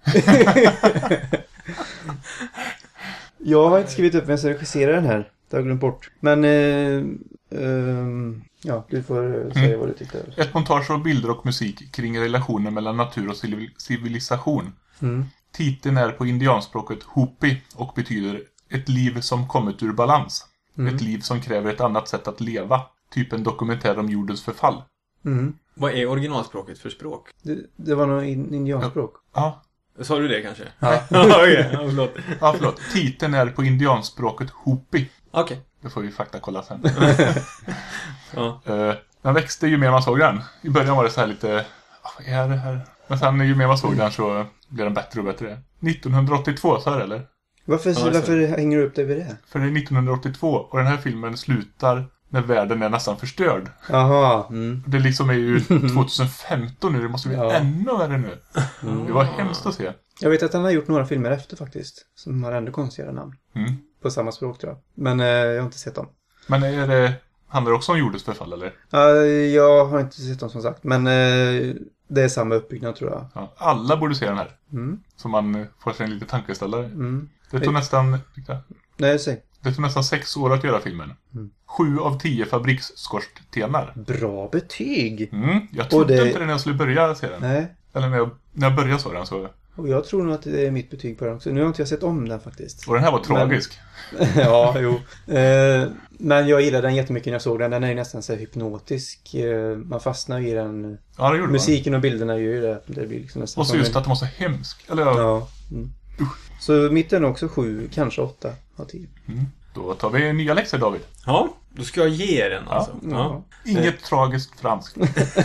S3: Jag har inte skrivit upp vem som regisserar den här. Det har jag glömt bort. Men, eh, ehm, ja, du får säga
S2: Mm.
S3: vad du tyckte.
S2: Ett montage av bilder och musik kring relationen mellan natur och civil- civilisation.
S3: Mm.
S2: Titeln är på indianspråket Hopi och betyder ett liv som kommit ur balans.
S3: Mm.
S2: Ett liv som kräver ett annat sätt att leva. Typ en dokumentär om jordens förfall.
S3: Mm.
S4: Vad är originalspråket för språk?
S3: Det, det var något in, indianspråk.
S2: Ja,
S4: Sa du det kanske?
S3: Ja.
S4: Okej, ja, förlåt.
S2: ja förlåt. Titeln är på indianspråket Hopi.
S4: Okej.
S2: Det får vi faktakolla sen.
S4: Ja.
S2: uh, den växte ju mer man såg den. I början var det så här lite... "Ah, vad är det här? Men sen ju mer man såg den så blev den bättre och bättre. nittonhundraåttiotvå, så här eller?
S3: Varför,
S4: Ja,
S3: varför hänger du upp dig vid det?
S2: För det är nittonhundraåttiotvå och den här filmen slutar när världen är nästan förstörd.
S3: Jaha. Mm.
S2: Det liksom är ju tjugohundrafemton nu, det måste bli
S3: Ja.
S2: ännu värre nu. Det var hemskt att se.
S3: Jag vet att han har gjort några filmer efter faktiskt. Som har ändå konstiga namn.
S2: Mm.
S3: På samma språk tror jag. Men eh, jag har inte sett dem.
S2: Men är det, handlar det också om jordens förfall eller?
S3: Ja, jag har inte sett dem som sagt. Men eh, det är samma uppbyggnad tror jag.
S2: Ja, alla borde se den här.
S3: Mm.
S2: Så man eh, får sig en liten tankeställare.
S3: Mm.
S2: Det tog nästan,
S3: Nej, säg.
S2: det tog nästan sex år att göra filmen.
S3: Mm.
S2: Sju av tio fabriksskorstenar.
S3: Bra betyg.
S2: Mm, jag trodde
S3: det-
S2: inte det när jag skulle börja se den.
S3: Nej.
S2: Eller när jag, när jag började så den så...
S3: Och jag tror nog att det är mitt betyg på den också. Nu har inte jag sett om den faktiskt.
S2: Och den här var tragisk.
S3: Ja, jo. Eh, men jag gillade den jättemycket när jag såg den. Den är ju nästan så här hypnotisk. Eh, man fastnar i den.
S2: Ja, det gjorde
S3: Musiken och bilderna gör ju det. Det blir liksom nästan
S2: man. Och så
S3: som
S2: just
S3: en-
S2: att den var så hemsk. Eller ja.
S3: Ja. Mm. Så mitt är nog också sju, kanske åtta av tio.
S2: Mm. Då tar vi nya läxor, David.
S4: Ja, då ska jag ge den alltså.
S3: Ja.
S2: Inget tragiskt franskt.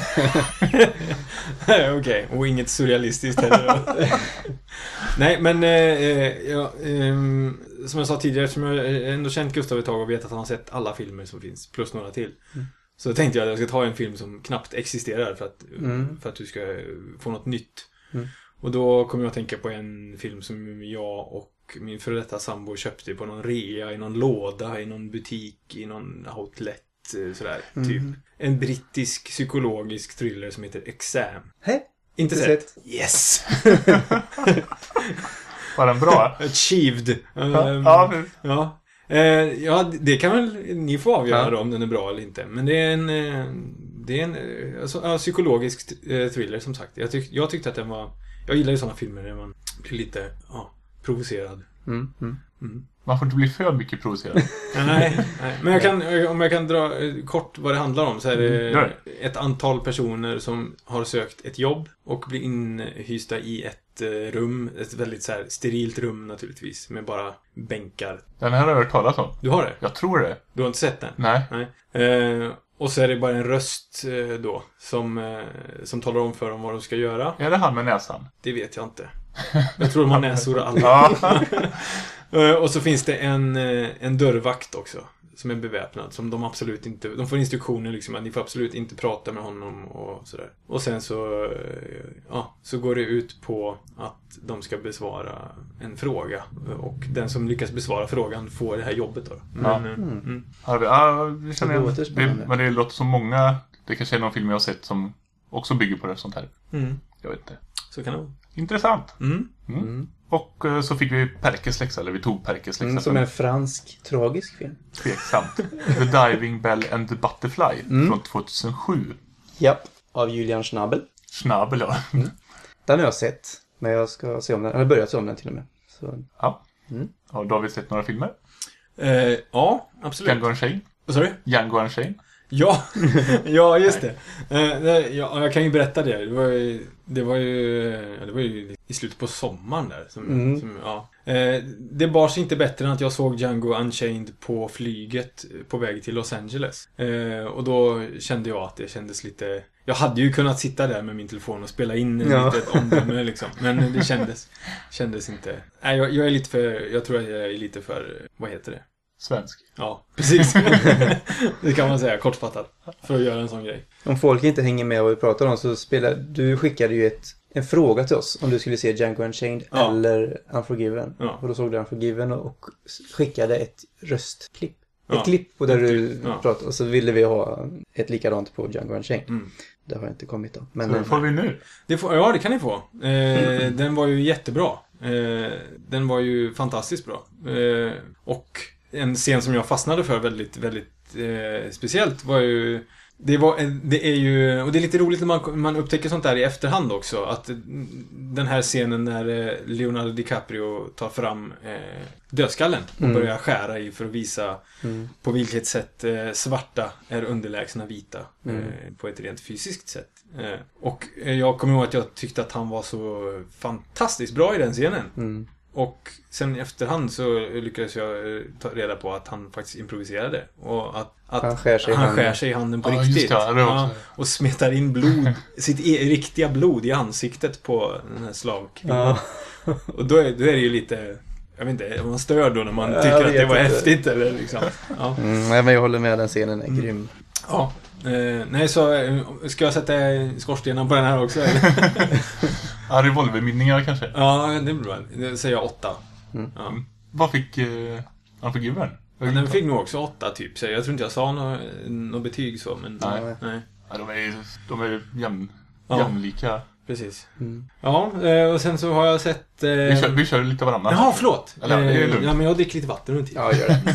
S4: Okej, och inget surrealistiskt heller. Nej, men eh, ja, ehm, som jag sa tidigare, som jag ändå känt Gustav ett tag och vet att han har sett alla filmer som finns, plus några till.
S3: Mm.
S4: Så tänkte jag att jag ska ta en film som knappt existerar för att,
S3: Mm.
S4: för att du ska få något nytt.
S3: Mm.
S4: Och då kommer jag att tänka på en film som jag och min före detta sambo köpte på någon rea, i någon låda, i någon butik, i någon outlet, eh, sådär,
S3: Mm.
S4: typ. En brittisk psykologisk thriller som heter Exam.
S3: Hej?
S4: Inte
S3: Inte
S4: sett?
S3: sett.
S4: Yes!
S2: Var den bra?
S4: Achieved.
S2: Ja,
S4: Um,
S2: ja,
S4: ja. Eh, ja, det kan väl ni få avgöra
S3: Ja.
S4: då, om den är bra eller inte. Men det är en, eh, det är en eh, alltså, ja, psykologisk eh, thriller som sagt. Jag, tyck, jag tyckte att den var... Jag gillar ju sådana filmer där man blir lite ja, provocerad.
S3: Mm, mm.
S4: Mm.
S2: Man får inte bli för mycket provocerad.
S4: Nej, nej, men jag kan, om jag kan dra eh, kort vad det handlar om, så är det
S2: Gör
S4: ett antal personer som har sökt ett jobb och blir inhysta i ett eh, rum, ett väldigt så här sterilt rum naturligtvis, med bara bänkar.
S2: Den här har jag hört talas om.
S4: Du har det?
S2: Jag tror det.
S4: Du har inte sett den?
S2: Nej.
S4: Nej. Eh, och så är det bara en röst eh, då som, eh, som talar om för dem vad de ska göra.
S2: Är det han med näsan?
S4: Det vet jag inte. Jag tror de har näsor alla.
S2: Ja.
S4: Eh, och så finns det en, eh, en dörrvakt också som är beväpnad, som de absolut inte... De får instruktioner liksom att ni får absolut inte prata med honom och sådär. Och sen så... eh, Ja, så går det ut på att de ska besvara en fråga. Och den som lyckas besvara frågan får det här jobbet då. Men, eh, mm.
S2: Ja, vi- ja, vi känner
S3: Det
S2: igen.
S3: låter spännande.
S2: Det, men det låter som många... Det kanske är någon film jag har sett som också bygger på det sånt här.
S4: Mm.
S2: Jag vet inte.
S4: Så kan det vara.
S2: Intressant.
S4: Mm.
S2: Mm. Och eh, så fick vi Perkes läxa, eller vi tog Perkes läxa.
S3: Mm, som är en fransk tragisk film.
S2: Tveksamt. The Diving Bell and the Butterfly från tvåtusensju.
S3: Japp, av Julian Schnabel.
S2: Schnabel, ja.
S3: Den har jag sett, men jag ska se om den. Eller börjat se om den till och med. Så,
S2: ja.
S3: Mm.
S2: Har David sett några filmer?
S4: Eh, ja, absolut.
S2: Django Unchained?
S4: Vad sa du?
S2: Django Unchained?
S4: Ja, ja just det. Eh, det- ja, jag kan ju berätta det. Det var ju, det var ju, ja, det var ju i slutet på sommaren där. Som,
S3: Mm.
S4: som, ja. eh, det bar sig inte bättre än att jag såg Django Unchained på flyget på väg till Los Angeles. Eh, och då kände jag att det kändes lite... Jag hade ju kunnat sitta där med min telefon och spela in en
S3: Ja.
S4: litet omdöme liksom. Men det kändes, kändes inte... Nej, jag, jag är lite för... Jag tror att jag är lite för... Vad heter det?
S2: Svensk.
S4: Ja, precis. Det kan man säga, kortfattat. För att göra en sån grej.
S3: om folk inte hänger med vad vi pratar om så spelar... Du skickade ju ett, en fråga till oss om du skulle se Django Unchained
S4: Ja.
S3: eller Unforgiven.
S4: Ja.
S3: Och då såg du Unforgiven och skickade ett röstklipp.
S4: Ja.
S3: Ett klipp på där
S4: Ett
S3: du
S4: klipp, ja.
S3: pratade. Och så ville vi ha ett likadant på Django Unchained.
S4: Mm.
S3: Det har inte kommit då. Men
S2: Så det får vi nu.
S4: Det får, ja, det kan ni få. Eh, den var ju jättebra. Eh, den var ju fantastiskt bra. Eh, och en scen som jag fastnade för väldigt, väldigt eh, speciellt var ju... Det, var, det är ju... Och det är lite roligt när man, man upptäcker sånt där i efterhand också. Att den här scenen när eh, Leonardo DiCaprio tar fram eh, dödskallen och
S3: Mm.
S4: börjar skära i för att visa
S3: Mm.
S4: på vilket sätt eh, svarta är underlägsna vita
S3: Mm.
S4: eh, på ett rent fysiskt sätt. Eh, och eh, jag kommer ihåg att jag tyckte att han var så fantastiskt bra i den scenen.
S3: Mm.
S4: Och sen i efterhand så lyckades jag eh, ta reda på att han faktiskt improviserade. Och att, att
S3: Han skär sig i
S4: han
S3: handen.
S4: skär sig i handen på
S2: Ja, just
S4: riktigt.
S2: det, det var också-
S4: och smetar in blod, sitt e- riktiga blod i ansiktet på den här slavkvinnan.
S3: Ja.
S4: Och då är, då är det ju lite... Jag vet inte, är man störd då när man
S3: Jag
S4: tycker att det
S3: vet
S4: var
S3: inte.
S4: häftigt eller liksom. Ja.
S3: Mm, nej, men jag håller med, den scenen är grym.
S4: Ja. Eh, nej, så eh, ska jag sätta skorstenen på den här också? Eller?
S2: Ja, revolverminningar kanske.
S4: Ja, det blir bra. Det säger jag åtta.
S3: Mm.
S4: Ja.
S2: Vad fick uh, Unforgiven?
S4: Men den fick nog också åtta typ. Så jag tror inte jag sa något nå betyg så, men
S2: Nej.
S4: nej.
S2: Ja, de är, de är jämn,
S4: Ja.
S2: jämlika.
S4: Precis.
S3: Mm.
S4: Ja, eh, och sen så har jag sett... Eh...
S2: Vi kör, vi kör lite varannan.
S4: Jaha, förlåt.
S2: Eller, det är
S4: Eh,
S2: lugnt.
S4: ja, men jag dricker lite vatten runt tiden.
S3: Ja, gör det.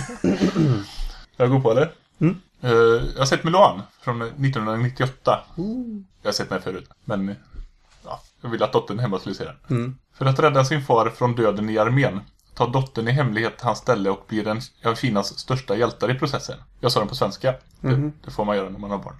S2: Jag går på det.
S3: Mm.
S2: Eh, jag har sett Mulan från nittonhundranittioåtta. Jag har sett den förut. Men ja, jag ville att dottern hemma skulle se den.
S3: Mm.
S2: För att rädda sin far från döden i armén tar dottern i hemlighet hans ställe och blir en av Kinas största hjältar i processen. Jag sa den på svenska.
S3: Mhm.
S2: Det, det får man göra när man har barn.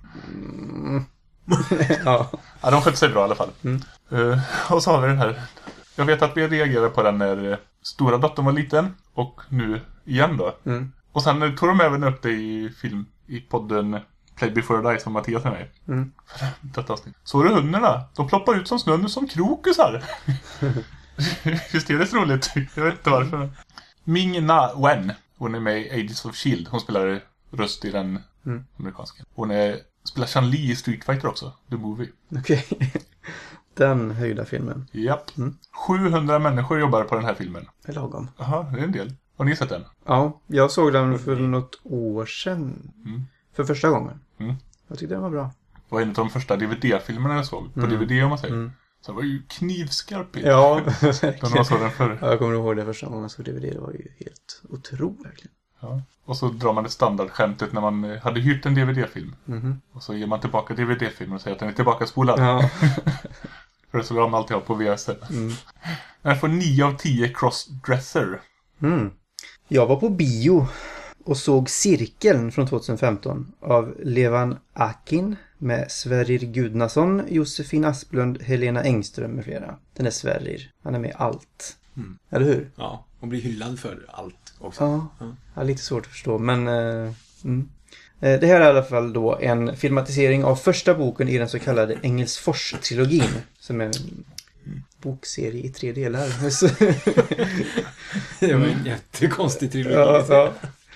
S3: Ja.
S2: Ja, de skötte sig bra i alla fall.
S3: Mm.
S2: Eh, och så har vi den här. Jag vet att vi reagerade på den när eh, stora dottern var liten. Och nu igen då.
S3: Mm.
S2: Och sen eh, tog de även upp det i film i podden Play Before I Die som Mattias är med i.
S3: Mm.
S2: Detta avsnitt. Så är det hundarna. De ploppar ut som snön som krokusar. Just det, det är så roligt. Jag vet inte varför. Ming Na Wen. Hon är med i Agents of Shield. Hon spelar röst i den
S3: Mm.
S2: amerikanska. Hon är, spelar Chun-Li i Street Fighter också. The Movie.
S3: Okej. Den höjda filmen.
S2: Japp.
S3: Mm.
S2: sjuhundra människor jobbar på den här filmen.
S3: Är lagom.
S2: Jaha, det är en del. Har ni sett den?
S3: Ja, jag såg den för något år sedan.
S2: Mm.
S3: För första gången.
S2: Mm.
S3: Jag tyckte den var bra.
S2: Det var en av de första D V D-filmerna jag såg. På
S3: Mm.
S2: D V D om man säger.
S3: Mm.
S2: Så det var ju knivskarp i.
S3: Ja,
S2: Den
S3: verkligen.
S2: var så den förr.
S3: Ja, jag kommer ihåg det första gången jag såg D V D. Det var ju helt otroligt verkligen.
S2: Ja. Och så drar man det standardskämtet när man eh, hade hyrt en D V D-film.
S3: Mhm.
S2: Och så ger man tillbaka D V D-filmen och säger att den är tillbaka spolad.
S3: Ja.
S2: För så vill de alltid ha på V S.
S3: Mm.
S2: Den får nio av tio crossdresser.
S3: Mm. Jag var på bio och såg Cirkeln från tjugohundrafemton av Levan Akin med Sverrir Gudnason, Josefin Asplund, Helena Engström med flera. Den är Sverrir. Han är med i allt.
S4: Mm.
S3: Eller hur?
S4: Ja, och blir hyllad för allt också.
S3: Ja,
S4: Ja.
S3: ja lite svårt att förstå. Men eh, mm. Eh, det här är i alla fall då en filmatisering av första boken i den så kallade Engelsfors-trilogin. Som är en bokserie i tre delar.
S4: Det var en jättekonstig trilogi.
S3: Ja, ja.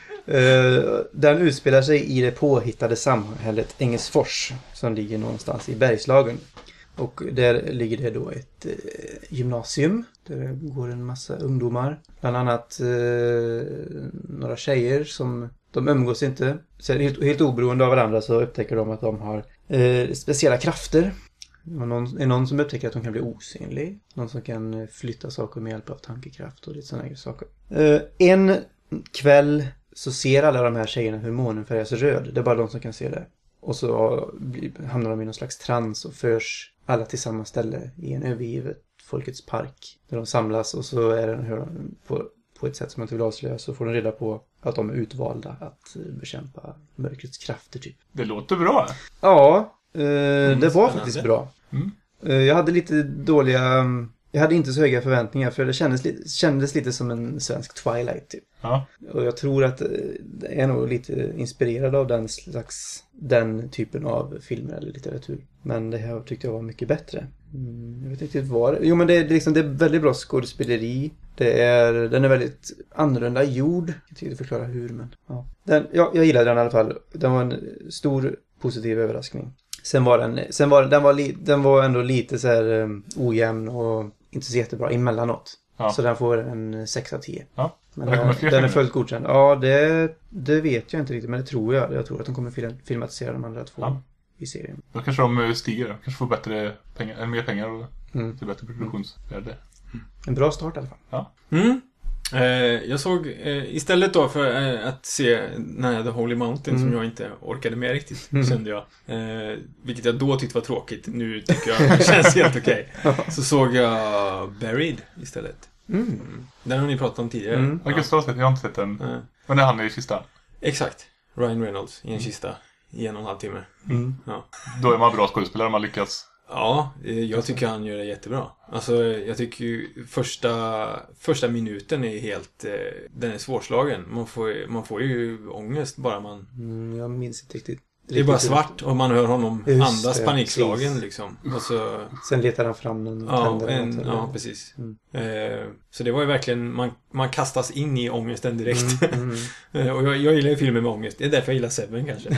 S3: Uh, den utspelar sig i det påhittade samhället Engelsfors som ligger någonstans i Bergslagen. Och där ligger det då ett uh, gymnasium där det går en massa ungdomar. Bland annat uh, några tjejer som de umgås inte. Så helt, helt oberoende av varandra så upptäcker de att de har uh, speciella krafter. Och någon, är någon som upptäcker att de kan bli osynlig. Någon som kan flytta saker med hjälp av tankekraft och lite sådana saker. Uh, en kväll så ser alla de här tjejerna hur månen färgas röd. Det är bara de som kan se det. Och så hamnar de i någon slags trans och förs alla till samma ställe i en övergivet folkets park. Där de samlas och så är det på, på ett sätt som man inte vill avslöja så får de reda på att de är utvalda att bekämpa mörkrets krafter typ.
S2: Det låter bra.
S3: Ja, eh,
S4: Mm,
S3: det var
S4: spännande.
S3: faktiskt bra.
S2: Mm.
S3: Eh, jag hade lite dåliga... Jag hade inte så höga förväntningar för det kändes, li- kändes lite som en svensk Twilight typ.
S2: Ja.
S3: Och jag tror att det är nog lite inspirerad av den slags, den typen av filmer eller litteratur. Men det här tyckte jag var mycket bättre. Mm, jag vet inte riktigt vad det... Jo men det är, liksom, det är väldigt bra skådespeleri. Det är, den är väldigt annorlunda gjord. Jag kan inte förklara hur men... Ja. Den, ja, jag gillade den i alla fall. Den var en stor positiv överraskning. Sen var den, sen var, den, var li, den var ändå lite så här um, ojämn och inte så jättebra emellanåt.
S2: Ja.
S3: Så den får en sex av tio.
S2: Ja.
S3: Men
S2: Det kommer
S3: den,
S2: fler
S3: den är
S2: filmer.
S3: fullt godkänd. Ja, det, det vet jag inte riktigt, men det tror jag. Jag tror att de kommer film, filmatisera de andra två
S2: Ja.
S3: i serien.
S2: Då kanske de stiger. Kanske får bättre pengar, eller mer pengar och
S3: Mm.
S2: till bättre produktionsvärde.
S3: En bra start i alla fall.
S2: Ja.
S4: Mm. Eh, jag såg eh, istället då för eh, att se nej, The Holy Mountain
S3: Mm.
S4: som jag inte orkade med riktigt,
S3: Mm.
S4: kände jag. Eh, vilket jag då tyckte var tråkigt. Nu tycker jag det känns helt okej. Så såg jag Buried istället.
S3: Mm.
S4: Den har ni pratat om tidigare.
S3: Mm.
S2: Jag, jag, jag har inte sett den.
S4: Eh,
S2: Men det handlar i kistan.
S4: exakt. Ryan Reynolds i en kista i en och en halv timme.
S3: Mm.
S4: Ja.
S2: Då är man bra skådespelare om man lyckas.
S4: Ja, eh, jag tycker han gör det jättebra. Alltså, jag tycker ju första, första minuten är helt... Eh, den är svårslagen. Man får, man får ju ångest bara man...
S3: Mm, jag minns inte riktigt.
S4: Det är bara
S3: riktigt
S4: svart och man hör honom
S3: Just
S4: andas
S3: det,
S4: panikslagen
S3: precis.
S4: liksom. Och så,
S3: Sen letar han fram en
S4: ja,
S3: tänder eller
S4: en,
S3: något, eller-
S4: ja, precis.
S3: Mm.
S4: Eh, så det var ju verkligen... Man, man kastas in i ångesten direkt.
S3: Mm, mm.
S4: Eh, och jag, jag gillar ju filmer med ångest. Det är därför jag gillar Seven kanske.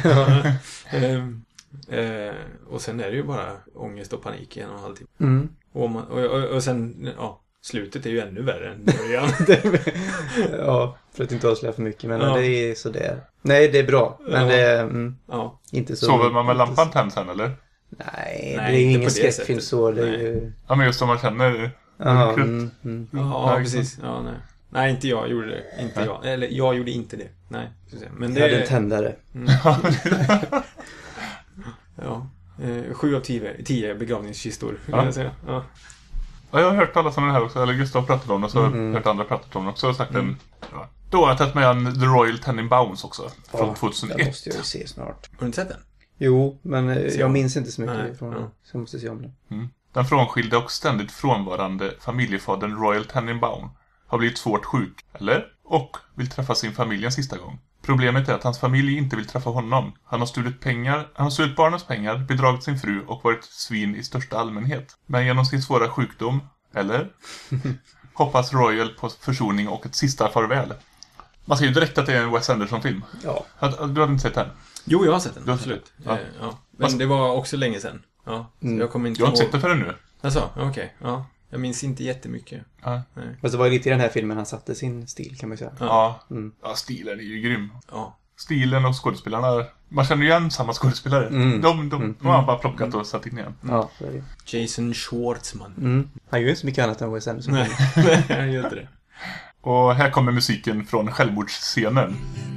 S4: eh, eh, och sen är det ju bara ångest och panik i en och en halv timme.
S3: Mm.
S4: Och, man, och, och, och sen, ja, slutet är ju ännu värre än början.
S3: Ja, för att inte avslöja för mycket. Men
S4: Ja.
S3: det är sådär. Nej, det är bra. Men
S4: Ja.
S3: det är mm,
S4: Ja,
S3: inte så...
S2: Sover man med
S3: inte
S2: lampan
S3: så-
S2: tänd sen eller?
S3: Nej,
S4: Nej,
S3: det är ju
S4: inte
S3: ingen
S4: på det
S3: skräckfilm
S4: sättet.
S3: så. Det är
S4: Nej.
S3: ju...
S2: Ja, men just om man känner...
S3: Aha,
S2: mörkret.
S3: mm, mm.
S4: ja,
S2: Ja,
S4: precis. Ja, nej. nej, inte jag gjorde det. Inte
S2: Nej.
S4: jag. Eller jag gjorde inte det. Nej, så att säga. Men
S3: Jag hade en
S4: det...
S3: tändare.
S4: Ja. Eh, sju av tio, tio begravningskistor, kan
S2: Ja.
S4: jag säga. Ja.
S2: Ja, jag har hört alla sådana här också. Eller Gustav pratade om det, så har jag
S3: Mm.
S2: hört andra pratat om det också. Och sagt en, ja. Då har jag tagit med en The Royal Tenenbaums också. Från
S3: Ja,
S2: tjugohundraett.
S3: den måste jag ju se snart.
S4: Har du inte sett den?
S3: Jo, men eh,
S4: Se
S3: jag
S4: om.
S3: minns inte så mycket
S4: Nej,
S3: från
S4: ja.
S3: den. Så jag måste se om den.
S2: Mm. Den frånskilde och ständigt frånvarande familjefadern Royal Tenenbaum har blivit svårt sjuk, eller? Och vill träffa sin familj en sista gång. Problemet är att hans familj inte vill träffa honom. Han har stulit pengar, han har stulit barnens pengar, bedragit sin fru och varit svin i största allmänhet. Men genom sin svåra sjukdom, eller? Hoppas Royal på försoning och ett sista farväl. Man ser ju direkt att det är en Wes Anderson-film.
S3: Ja.
S2: Had- Du hade inte sett den?
S4: Jo, jag har sett den.
S2: Du har
S4: Absolut.
S2: sett den?
S4: Ja.
S2: Ja.
S4: Ja. Men
S2: Fast-
S4: det var också länge sedan. Ja. Så
S3: Mm.
S4: jag kommer inte
S2: Jag har inte
S4: ihåg.
S2: sett den förrän nu.
S4: Alltså, okej. Ja. Jag minns inte jättemycket.
S2: Ja.
S3: Fast det var ju lite i den här filmen han satte sin stil kan man säga.
S2: Ja.
S3: Mm.
S2: Ja, stilen är ju grym.
S4: Ja.
S2: stilen och skådespelarna. Man känner ju igen samma skådespelare.
S3: Mm.
S2: De, de,
S3: Mm.
S2: de har bara plockat och satt in igen.
S3: Ja, så är det.
S4: Jason Schwartzman.
S3: Mm. Han gör inte så mycket annat än Wes Anderson.
S4: Nej, nej, jag gör inte det.
S2: Och här kommer musiken från självmordsscenen.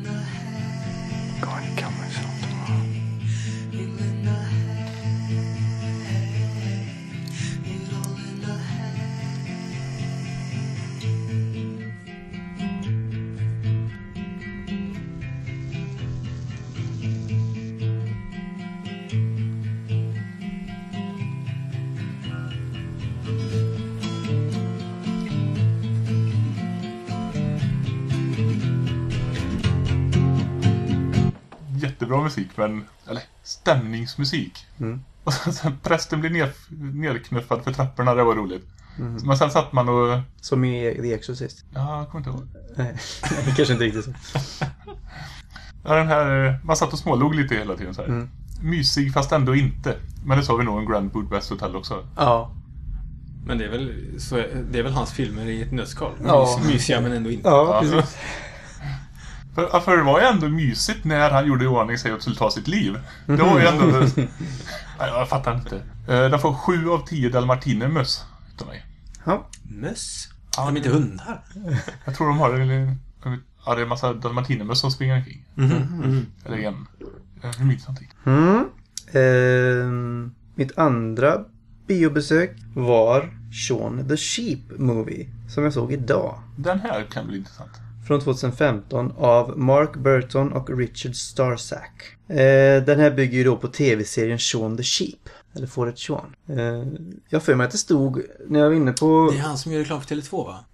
S2: Jättebra musik, men eller stämningsmusik.
S3: Mm.
S2: Och sen, sen prästen blir ner, nerknuffad för trapporna, det var roligt.
S3: Mm.
S2: Men sen satt man och...
S3: Som i The Exorcist.
S2: Ja, jag kommer inte ihåg.
S3: Nej, det kanske inte riktigt så.
S2: Ja, den här, man satt och smålog lite hela tiden så här.
S3: Mm.
S2: Mysig fast ändå inte. Men det sa vi nog en Grand Budapest Hotel också.
S3: Ja.
S4: Men det är väl, så är, det är väl hans filmer i ett nötskal.
S3: Ja.
S4: Mys, mysiga men ändå inte.
S3: Ja, precis.
S2: För, för det var ju ändå mysigt när han gjorde i ordning sig och skulle ta sitt liv. Det var ju ändå... Nej, jag fattar inte. Eh, Den får sju av tio dalmatinermöss utav mig.
S3: Ja.
S4: Möss?
S2: Ja,
S4: de är inte hundar.
S2: Jag tror de har det... Ja, det är en massa dalmatinermöss som springer omkring.
S4: Mm.
S2: Eller en. Jag minns någonting.
S3: Mm. Ehm, mitt andra biobesök var Shaun the Sheep Movie. Som jag såg idag.
S2: Den här kan bli intressant.
S3: Från tjugohundrafemton av Mark Burton och Richard Starsack. Eh, den här bygger ju då på tv-serien Shaun the Sheep. Eller Fåret Shaun. Eh, jag för mig att det stod när jag var inne på...
S4: Det är han som gör reklam för Tele två, va?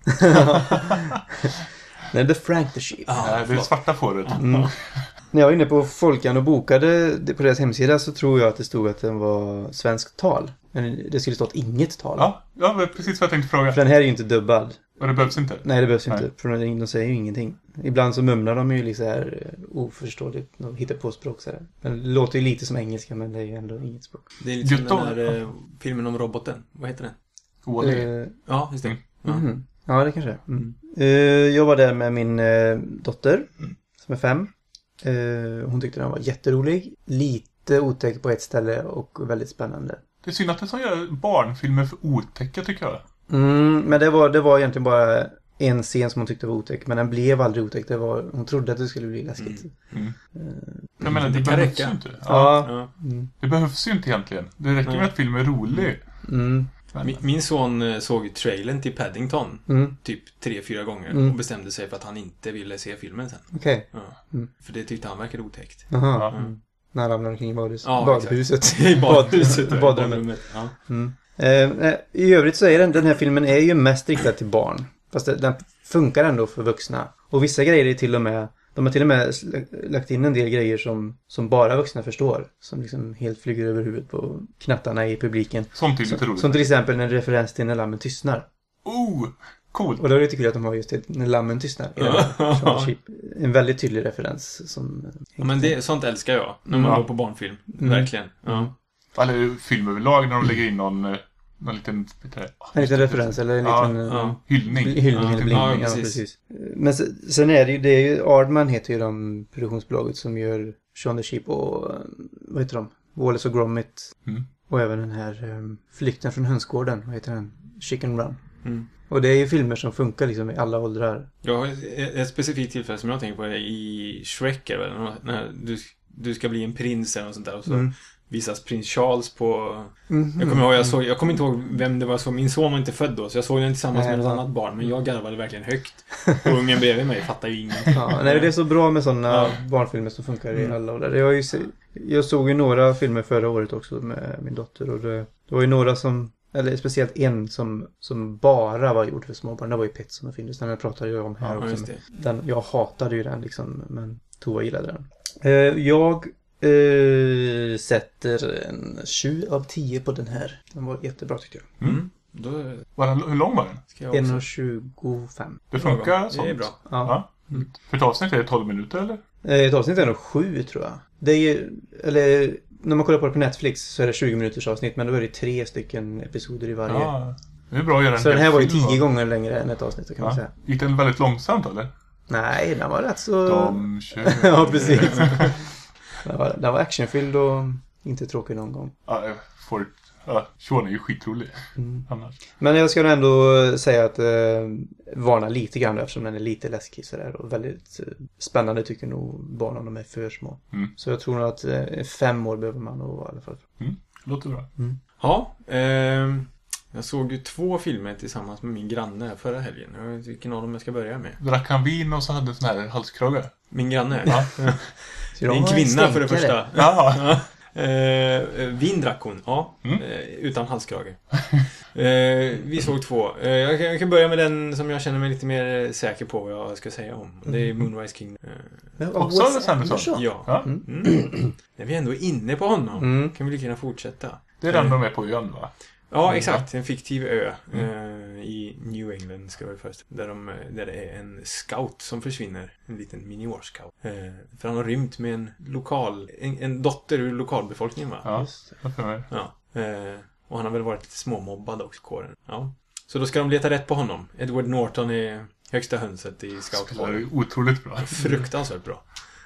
S3: Nej, det är Frank the Sheep.
S4: Ja,
S2: Nej, det är
S4: förlåt.
S2: svarta fåret.
S3: Mm. När jag var inne på Folkan och bokade det på deras hemsida så tror jag att det stod att den var svensk tal. Men det skulle stått inget tal.
S2: Ja, ja, det var precis vad jag tänkte fråga.
S3: För den här är ju inte dubbad.
S2: Och det behövs inte.
S3: Nej, det behövs
S2: Nej.
S3: inte. För de, de säger ju ingenting. Ibland så mumlar de ju liksom här eh, oförståeligt. De hittar på språk så här. Men det låter ju lite som engelska, men det är ju ändå inget språk.
S4: Det är lite som
S2: Gött
S4: den här eh, filmen om roboten. Vad heter den?
S2: Wall-E.
S3: Eh,
S4: Ja, just det. Ja.
S3: mhm. Ja, det kanske är. Mm. Eh, jag var där med min eh, dotter, som är fem. Eh, hon tyckte den var jätterolig. Lite otäck på ett ställe och väldigt spännande.
S2: Det är synd att det som gör barnfilmer för otäcka, tycker jag.
S3: Mm, men det var, det var egentligen bara en scen som hon tyckte var otäck. Men den blev aldrig otäck. Det var, hon trodde att det skulle bli läskigt.
S2: Mm.
S3: Eh,
S2: Jag menar, det,
S4: Det kan
S2: behövs
S4: räcka.
S2: ju inte. Ja,
S3: ja.
S4: Ja.
S3: Mm,
S2: det behövs ju inte egentligen. Det räcker med
S4: Nej.
S2: att filmen är rolig.
S3: mm,
S2: Men,
S4: Min, min son eh, såg trailern till Paddington
S3: mm,
S4: typ tre, fyra gånger
S3: Mm.
S4: och bestämde sig för att han inte ville se filmen sen.
S3: okej.
S4: Ja.
S3: Mm.
S4: För det tyckte han verkade otäckt.
S3: Jaha.
S2: ja.
S3: Mm. När han ramlar omkring i badhus.
S4: Ja,
S3: badhuset.
S4: I badhuset.
S3: Bad, badrummet.
S4: Ja.
S3: Mm. Eh, I övrigt så är den, den här filmen är ju mest riktad till barn. Fast det, den funkar ändå för vuxna. Och vissa grejer är till och med... De har till och med sl- lagt in en del grejer som, som bara vuxna förstår. Som liksom helt flyger över huvudet på knattarna i publiken.
S2: Sånt är lite
S3: Som,
S2: roligt.
S3: som till exempel en referens till När lammen tystnar.
S2: Oh, coolt.
S3: Och då är det tycker jag att de har just det, När lammen tystnar. I den här Shaun the Sheep. En väldigt tydlig referens. Som,
S4: Ja, men det, sånt älskar jag när man
S2: Ja.
S4: går på barnfilm.
S3: Mm.
S4: Verkligen. Ja.
S2: Eller film överlag när de lägger in någon, eh, någon liten... vet du det?
S3: en liten referens eller en
S2: Ja,
S3: liten...
S4: ja.
S2: Hyllning.
S3: Hyllning
S4: Ja,
S3: eller blinkning,
S4: ja,
S3: ja,
S4: precis.
S3: precis. Men sen, sen är det ju, det är ju, Aardman heter ju de produktionsbolaget som gör Shaun the Sheep och, eh, vad heter de? Wallace och Gromit.
S2: Mm.
S3: Och även den här um, Flykten från hönsgården, vad heter den? Chicken Run.
S4: Mm.
S3: Och det är ju filmer som funkar liksom i alla åldrar.
S4: Jag har ett, ett specifikt tillfälle som jag tänker på är i Shrek, är väl, när du, du ska bli en prins eller något sånt där och så
S3: Mm.
S4: visas prins Charles på...
S3: Mhm.
S4: Jag kommer, ihåg, jag, såg, jag kommer inte ihåg vem det var som... Min son var inte född då, så jag såg den tillsammans
S3: Nej,
S4: med något
S3: ja.
S4: annat barn. Men jag garvade verkligen högt. Och ungen bredvid mig fattar ju ingenting.
S3: Ja, nej, det är så bra med sådana
S4: Ja.
S3: barnfilmer som funkar i
S4: Mm.
S3: alla åldrar. Jag, har ju se, jag såg ju några filmer förra året också med min dotter och det, det var ju några som, eller speciellt en som, som bara var gjord för småbarn. Det var ju Petson och Findus, den pratade jag om här
S4: Ja,
S3: också.
S4: just det.
S3: Den, jag hatade ju den liksom, men Tova gillade den. Eh, jag eh, sätter en sju av tio på den här. Den var jättebra tyckte jag.
S4: Mm. Då
S2: Var den, hur lång var den?
S4: ska jag
S3: en
S4: också...
S3: och tjugofem.
S2: Det funkar
S4: Det
S2: sånt.
S4: är bra.
S3: Ja.
S2: Ja. För ett avsnitt är det tolv minuter, eller?
S3: Eh, Ett avsnitt är nog sju tror jag. Det är ju, eller när man kollar på det på Netflix så är det tjugo minuters avsnitt, men då är det tre stycken episoder i varje.
S2: Ja. Det är bra att göra en
S3: Så den
S2: hel
S3: här var ju
S2: film,
S3: tio
S2: va?
S3: gånger längre än ett avsnitt kan man
S2: Ja.
S3: säga.
S2: Gick den väldigt långsamt, eller?
S3: Nej, den var rätt så...
S2: De kör.
S3: Ja, precis. Den var, den var actionfylld och inte tråkig någon gång.
S2: Ja, Fort... Ja, Sean är ju skitrolig.
S3: Mm.
S2: Annars.
S3: Men jag ska ändå säga att eh, varna lite grann eftersom den är lite läskig sådär. Och väldigt eh, spännande tycker nog barn om de är för små.
S2: Mm.
S3: Så jag tror nog att eh, fem år behöver man nog i alla fall.
S2: Mm. Låter bra.
S3: Mm.
S4: Ja, eh, jag såg ju två filmer tillsammans med min granne förra helgen. Jag vet vilken av dem jag ska börja med.
S2: Drack han vin och så hade en sån här halskrage?
S4: Min granne?
S2: Ja.
S4: Det är en kvinna för det första.
S2: Ja.
S4: Ja. Eh, vin drack hon, ja.
S2: Mm.
S4: Eh, utan halskrage. eh, vi såg två. Eh, jag, kan, jag kan börja med den som jag känner mig lite mer säker på vad jag ska säga om. Det är Moonrise Kingdom. Eh,
S3: Ja,
S2: Också
S3: Wes
S2: Wes Anderson?
S4: ja.
S2: Ja.
S4: Mm. När vi ändå är inne på honom
S3: Mm.
S4: kan vi lika gärna fortsätta.
S2: Det är den de är på ön, va?
S4: Ja, exakt. En fiktiv ö
S2: Mm.
S4: eh, i New England ska jag väl först. Där, de, där det är en scout som försvinner. En liten mini-war-scout. Eh, för han har rymt med en lokal, en, en dotter ur lokalbefolkningen, va?
S2: Ja,
S3: Just
S2: jag för mig.
S4: Ja. Eh, och han har väl varit lite småmobbad också, kåren. Ja. Så då ska de leta rätt på honom. Edward Norton är högsta hönset i
S2: Spelar
S4: scoutkåren.
S2: ju otroligt bra.
S4: Fruktansvärt bra.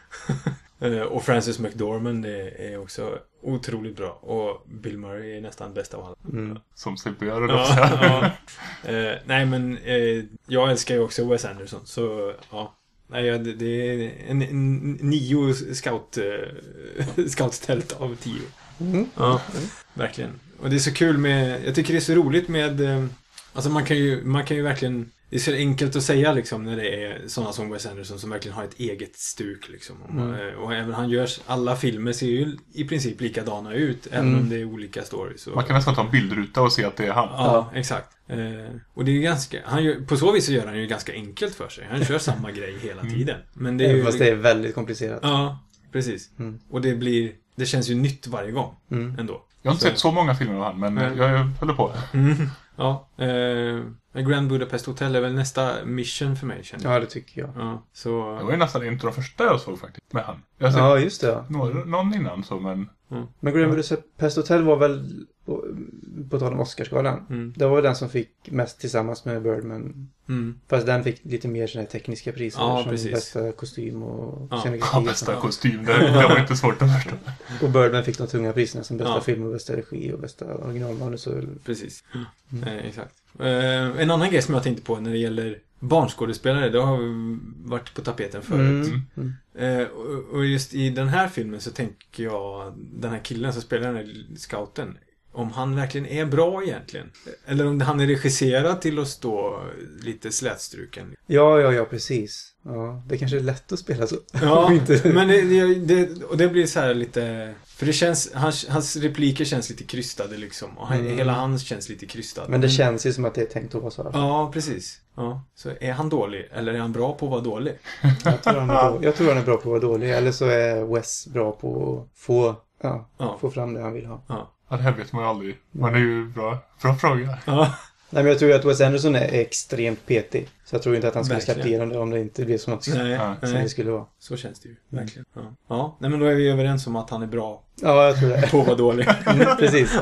S4: Eh, och Frances McDormand är, är också otroligt bra. Och Bill Murray är nästan bäst av alla.
S3: Mm.
S2: Som sig bör, eller
S4: Ja,
S2: så här.
S4: ja. Eh, nej, men eh, jag älskar ju också Wes Anderson. Så ja. Nej, ja, det, det är en, en nio scout, eh, scoutstält av tio.
S3: Mm.
S4: Ja, verkligen. Och det är så kul med... Jag tycker det är så roligt med... eh, Alltså man kan ju, man kan ju verkligen... Det är så enkelt att säga liksom när det är sådana som Wes Anderson som verkligen har ett eget stuk liksom. Och, man,
S3: Mm.
S4: och även han gör... Alla filmer ser ju i princip likadana ut, även
S3: Mm.
S4: om det är olika stories. Och,
S2: Man kan nästan ta en bildruta och se att det är han.
S4: Ja, exakt. Eh, och det är ju ganska... Han gör, på så vis så gör han ju ganska enkelt för sig. Han kör samma grej hela tiden. Men det är ju...
S3: Fast det är väldigt komplicerat.
S4: Ja, precis.
S3: Mm.
S4: Och det blir... Det känns ju nytt varje gång
S3: Mm.
S4: ändå.
S2: Jag har inte
S4: Så-
S2: sett så många filmer av han, men
S4: Nej.
S2: jag, jag håller på.
S4: Mm. Ja, eh, Grand Budapest Hotel är väl nästa mission för mig, känner jag.
S3: Ja, det tycker jag.
S4: Ja, så...
S2: Det var ju nästan en av de första jag såg faktiskt, med han. Jag har sett
S3: Ja, just det. Ja.
S2: några, någon innan så, men...
S3: Men Grand Budapest Hotel var väl, på, på tal om Oscarsgalan,
S4: Mm.
S3: det var väl den som fick mest tillsammans med Birdman.
S4: Mm.
S3: Fast den fick lite mer såna här tekniska priser.
S4: Ja,
S3: som
S4: precis.
S3: bästa kostym och
S4: Ja.
S3: scenografi
S2: Ja,
S3: och
S2: bästa
S3: sånt.
S2: kostym, det, det var inte svårt att förstå.
S3: Och Birdman fick de tunga priserna som bästa
S4: Ja.
S3: film och bästa regi och bästa originalmanus. Och...
S4: Precis.
S3: Mm.
S4: Eh, exakt. Eh, en annan grej som jag tänkte på när det gäller barnskådespelare, det har varit på tapeten förut.
S3: Mm. Mm.
S4: Eh, och, och just i den här filmen så tänker jag, den här killen som spelar den här scouten, om han verkligen är bra egentligen. Eller om han är regisserad till att stå lite slätstruken.
S3: Ja, ja, ja, precis. Ja, det kanske är lätt att spela så.
S4: Ja,
S3: Inte-
S4: men det, det, det, och det blir så här lite... För det känns, hans, hans repliker känns lite krystade liksom. Och han,
S3: Mm.
S4: hela hans känns lite krystad.
S3: Men det känns ju som att det är tänkt att vara så.
S4: Ja, precis. Ja. Så är han dålig? Eller är han bra på att vara dålig?
S3: Jag tror, han är bra, jag tror han är bra på att vara dålig. Eller så är Wes bra på att få, ja,
S4: Ja.
S3: få fram det han vill ha.
S4: Ja.
S2: Ja, det här vet man ju aldrig. Men det är ju bra, bra fråga.
S4: Ja.
S3: Nej, men jag tror ju att Wes Anderson är extremt petig. Så jag tror inte att han skulle
S4: Verkligen.
S3: släppa igenom det om det inte blev som, att,
S4: Nej,
S2: Ja,
S3: som det
S4: nej.
S3: skulle vara.
S4: Så känns det ju. Verkligen. Ja. Ja. Nej, men då är vi överens om att han är bra
S3: Ja, jag tror det.
S4: på att vara dålig.
S3: Mm, precis.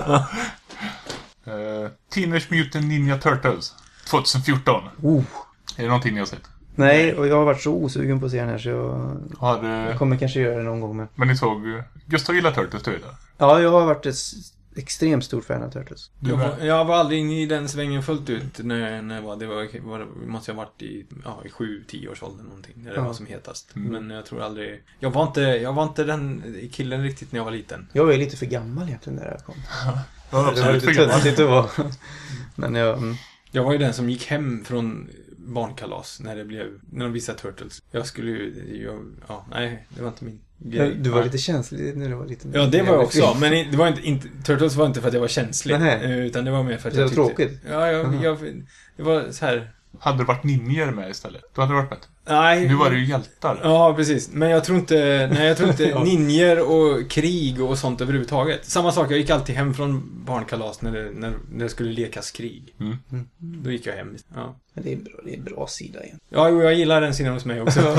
S2: Uh, Teenage Mutant Ninja Turtles tjugohundrafjorton.
S3: Oh.
S2: Är det någonting ni har sett?
S3: Nej, och jag har varit så osugen på att se den här så jag,
S2: Har,
S3: jag
S2: uh,
S3: kommer kanske göra det någon gång. Men...
S2: men ni såg uh, Gustav gillar Turtles, du vet det?
S3: Ja, jag har varit ett s- extremt stort fan av Turtles.
S2: Du
S4: Jag
S2: med?
S4: var, jag var aldrig inne i den svängen fullt ut när, när jag var, det var, var, måste jag ha varit i, ja, i sju tio års ålder någonting, när det
S3: Ja.
S4: var som hetast.
S2: Mm.
S4: Men jag tror aldrig, jag var inte, jag var inte den killen riktigt när jag var liten.
S3: Jag var ju lite för gammal egentligen när det här kom.
S2: Ja,
S3: Det var
S2: absolut.
S3: lite
S2: För gammal.
S3: töntigt att vara. Men jag... Mm.
S4: Jag var ju den som gick hem från barnkalas när det blev, när de visade Turtles. Jag skulle ju, jag, ja, nej, det var inte min grej.
S3: Du var
S4: Ja.
S3: lite känslig när du var liten.
S4: Ja, det var jag också. Men i- det var inte, inte, Turtles var inte för att jag var känslig.
S3: Nej.
S4: eh, Utan det var mer för att
S3: Det
S4: jag
S3: var
S4: tyckte...
S3: tråkigt.
S4: Ja, jag,
S3: Aha.
S4: jag, det var så här...
S2: Hade det varit ninjer med istället? Då hade det varit bättre.
S4: Nej.
S2: Nu var det ju hjältar.
S4: Ja, precis. Men jag tror inte, nej, jag tror inte
S3: Ja.
S4: ninjer och krig och sånt överhuvudtaget. Samma sak, jag gick alltid hem från barnkalas när det, när, när det skulle lekas krig.
S2: Mm.
S3: Mm.
S4: Då gick jag hem. Ja,
S3: Men det är en bra, det är en bra sida igen.
S4: ja jo, jag gillar den sidan hos mig också.